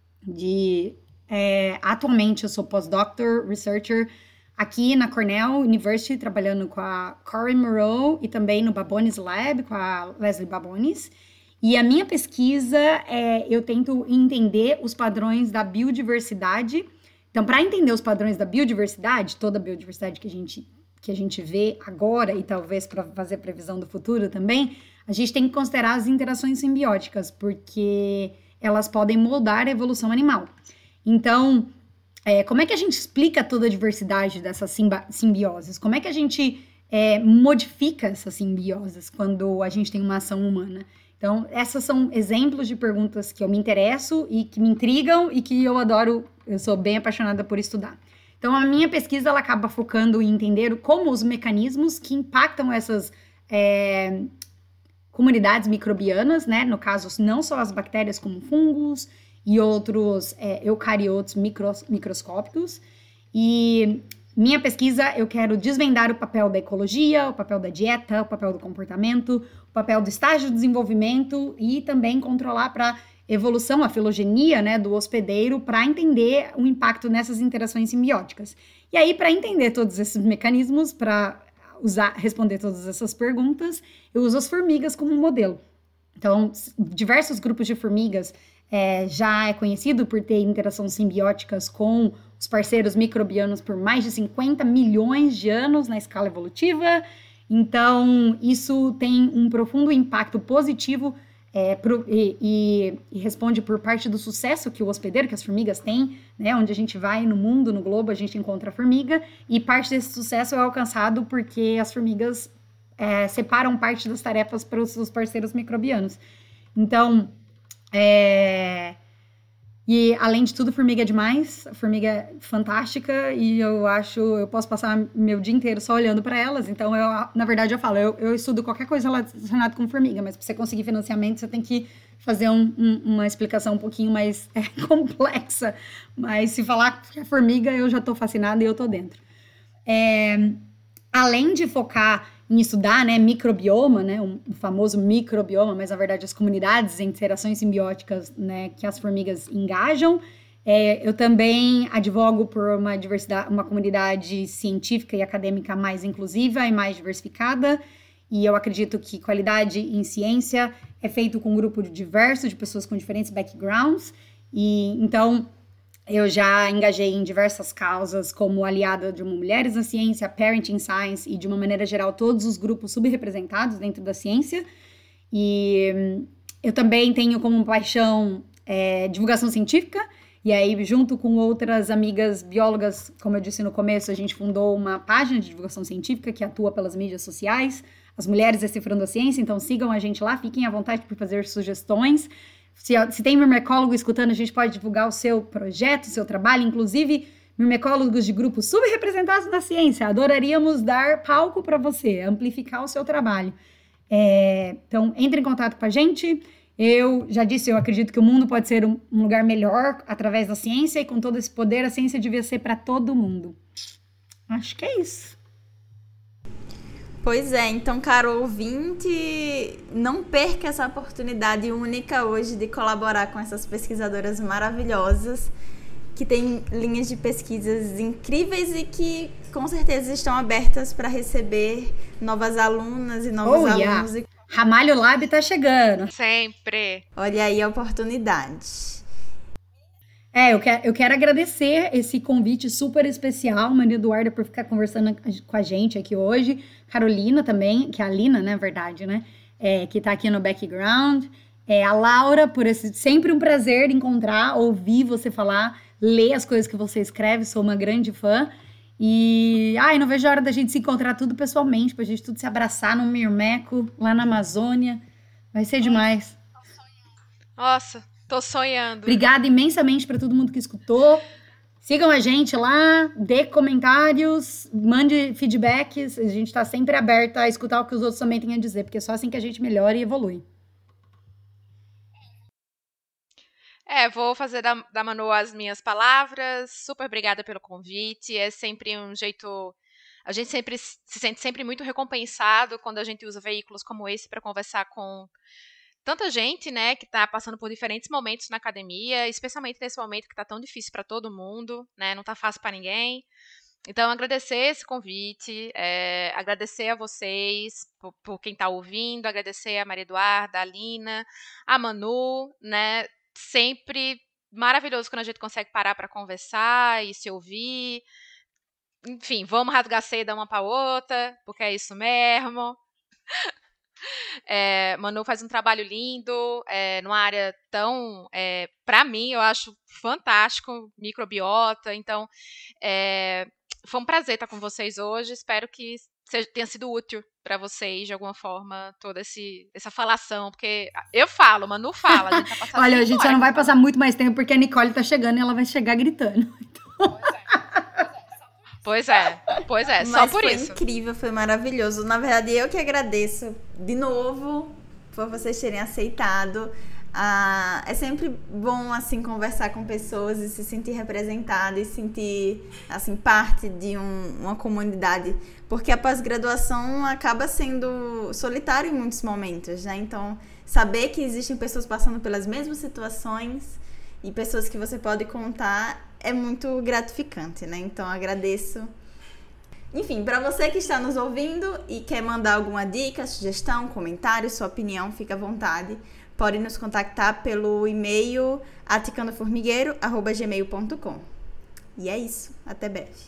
Atualmente eu sou postdoctor, researcher aqui na Cornell University, trabalhando com a Corinne Moreau e também no Babones Lab, com a Leslie Babones. E a minha pesquisa, eu tento entender os padrões da biodiversidade. Então, para entender os padrões da biodiversidade, toda a biodiversidade que a gente vê agora e talvez para fazer previsão do futuro também, a gente tem que considerar as interações simbióticas, porque elas podem moldar a evolução animal. Então, como é que a gente explica toda a diversidade dessas simbioses? Como é que a gente modifica essas simbioses quando a gente tem uma ação humana? Então, essas são exemplos de perguntas que eu me interesso e que me intrigam e que eu adoro, eu sou bem apaixonada por estudar. Então, a minha pesquisa ela acaba focando em entender como os mecanismos que impactam essas comunidades microbianas, né? No caso, não só as bactérias, como fungos e outros eucariotos microscópicos. E minha pesquisa, eu quero desvendar o papel da ecologia, o papel da dieta, o papel do comportamento, o papel do estágio de desenvolvimento e também controlar para evolução, a filogenia, né, do hospedeiro, para entender o impacto nessas interações simbióticas. E aí, para entender todos esses mecanismos, para responder todas essas perguntas, eu uso as formigas como modelo. Então, diversos grupos de formigas já é conhecido por ter interações simbióticas com os parceiros microbianos por mais de 50 milhões de anos na escala evolutiva. Então, isso tem um profundo impacto positivo e responde por parte do sucesso que o hospedeiro, que as formigas têm, né? Onde a gente vai no mundo, no globo, a gente encontra a formiga, e parte desse sucesso é alcançado porque as formigas separam parte das tarefas para os seus parceiros microbianos. Então, e além de tudo, formiga é demais, formiga é fantástica, e eu posso passar meu dia inteiro só olhando para elas. Então, na verdade, eu falo, eu estudo qualquer coisa relacionada com formiga, mas para você conseguir financiamento, você tem que fazer uma explicação um pouquinho mais complexa. Mas se falar que é formiga, eu já estou fascinada e eu estou dentro. Além de focar em estudar, né, microbioma, né, o famoso microbioma, mas na verdade as comunidades, interações simbióticas, né, que as formigas engajam, Eu também advogo por uma comunidade científica e acadêmica mais inclusiva e mais diversificada, e eu acredito que qualidade em ciência é feito com um grupo diverso de pessoas com diferentes backgrounds, e então eu já engajei em diversas causas como aliada de Mulheres na Ciência, Parenting Science e, de uma maneira geral, todos os grupos subrepresentados dentro da ciência, e eu também tenho como paixão divulgação científica. E aí, junto com outras amigas biólogas, como eu disse no começo, a gente fundou uma página de divulgação científica que atua pelas mídias sociais, As Mulheres Decifrando a Ciência, então sigam a gente lá, fiquem à vontade por fazer sugestões. Se tem mimecólogo escutando, a gente pode divulgar o seu projeto, o seu trabalho, inclusive mimecólogos de grupos subrepresentados na ciência. Adoraríamos dar palco para você, amplificar o seu trabalho. Então, entre em contato com a gente. Eu já disse, eu acredito que o mundo pode ser um lugar melhor através da ciência, e com todo esse poder, a ciência devia ser para todo mundo. Acho que é isso. Pois é, então, caro ouvinte, não perca essa oportunidade única hoje de colaborar com essas pesquisadoras maravilhosas, que têm linhas de pesquisas incríveis e que, com certeza, estão abertas para receber novas alunas e novos alunos. Yeah. Ramalho Lab tá chegando. Sempre. Olha aí a oportunidade. Eu quero agradecer esse convite super especial, Maria Eduarda, por ficar conversando com a gente aqui hoje. Carolina também, que é a Lina, né, verdade, né? Que tá aqui no background. A Laura, por sempre um prazer encontrar, ouvir você falar, ler as coisas que você escreve, sou uma grande fã. E não vejo a hora da gente se encontrar tudo pessoalmente, pra gente tudo se abraçar num mirmeco lá na Amazônia. Vai ser demais. Nossa, tô sonhando. Obrigada imensamente pra todo mundo que escutou. Sigam a gente lá, dê comentários, mande feedbacks. A gente tá sempre aberta a escutar o que os outros também têm a dizer, porque é só assim que a gente melhora e evolui. Vou fazer da Manu as minhas palavras. Super obrigada pelo convite. É sempre um jeito... A gente sempre se sente sempre muito recompensado quando a gente usa veículos como esse para conversar com tanta gente, né, que está passando por diferentes momentos na academia, especialmente nesse momento que está tão difícil para todo mundo, né, não está fácil para ninguém. Então, agradecer esse convite, agradecer a vocês por quem está ouvindo, agradecer a Maria Eduarda, a Lina, a Manu, né, sempre maravilhoso quando a gente consegue parar para conversar e se ouvir. Enfim, vamos rasgar seda uma para outra, porque é isso mesmo. Manu faz um trabalho lindo, numa área tão, para mim, eu acho fantástico, microbiota. Então, foi um prazer estar com vocês hoje. Espero que tenha sido útil para vocês, de alguma forma, toda essa falação, porque eu falo, Manu fala, a gente tá passando. Olha, a gente só não vai passar muito mais tempo, porque a Nicole tá chegando e ela vai chegar gritando. Então... Pois é, só por isso. Foi incrível, foi maravilhoso. Na verdade, eu que agradeço de novo por vocês terem aceitado. É sempre bom, assim, conversar com pessoas e se sentir representada e sentir, assim, parte de uma comunidade. Porque a pós-graduação acaba sendo solitária em muitos momentos, né? Então, saber que existem pessoas passando pelas mesmas situações e pessoas que você pode contar é muito gratificante, né? Então, agradeço. Enfim, para você que está nos ouvindo e quer mandar alguma dica, sugestão, comentário, sua opinião, fica à vontade. Pode nos contactar pelo e-mail aticandoformigueiro@gmail.com. E é isso. Até breve.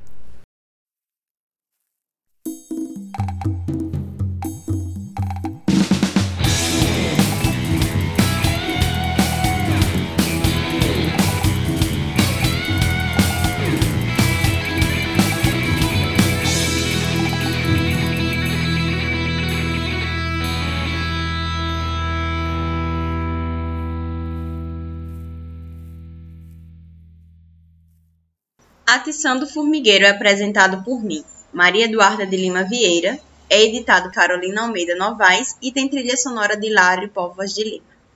Atiçando o Formigueiro é apresentado por mim, Maria Eduarda de Lima Vieira, é editado Carolina Almeida Novaes e tem trilha sonora de Hilário Povas de Lima.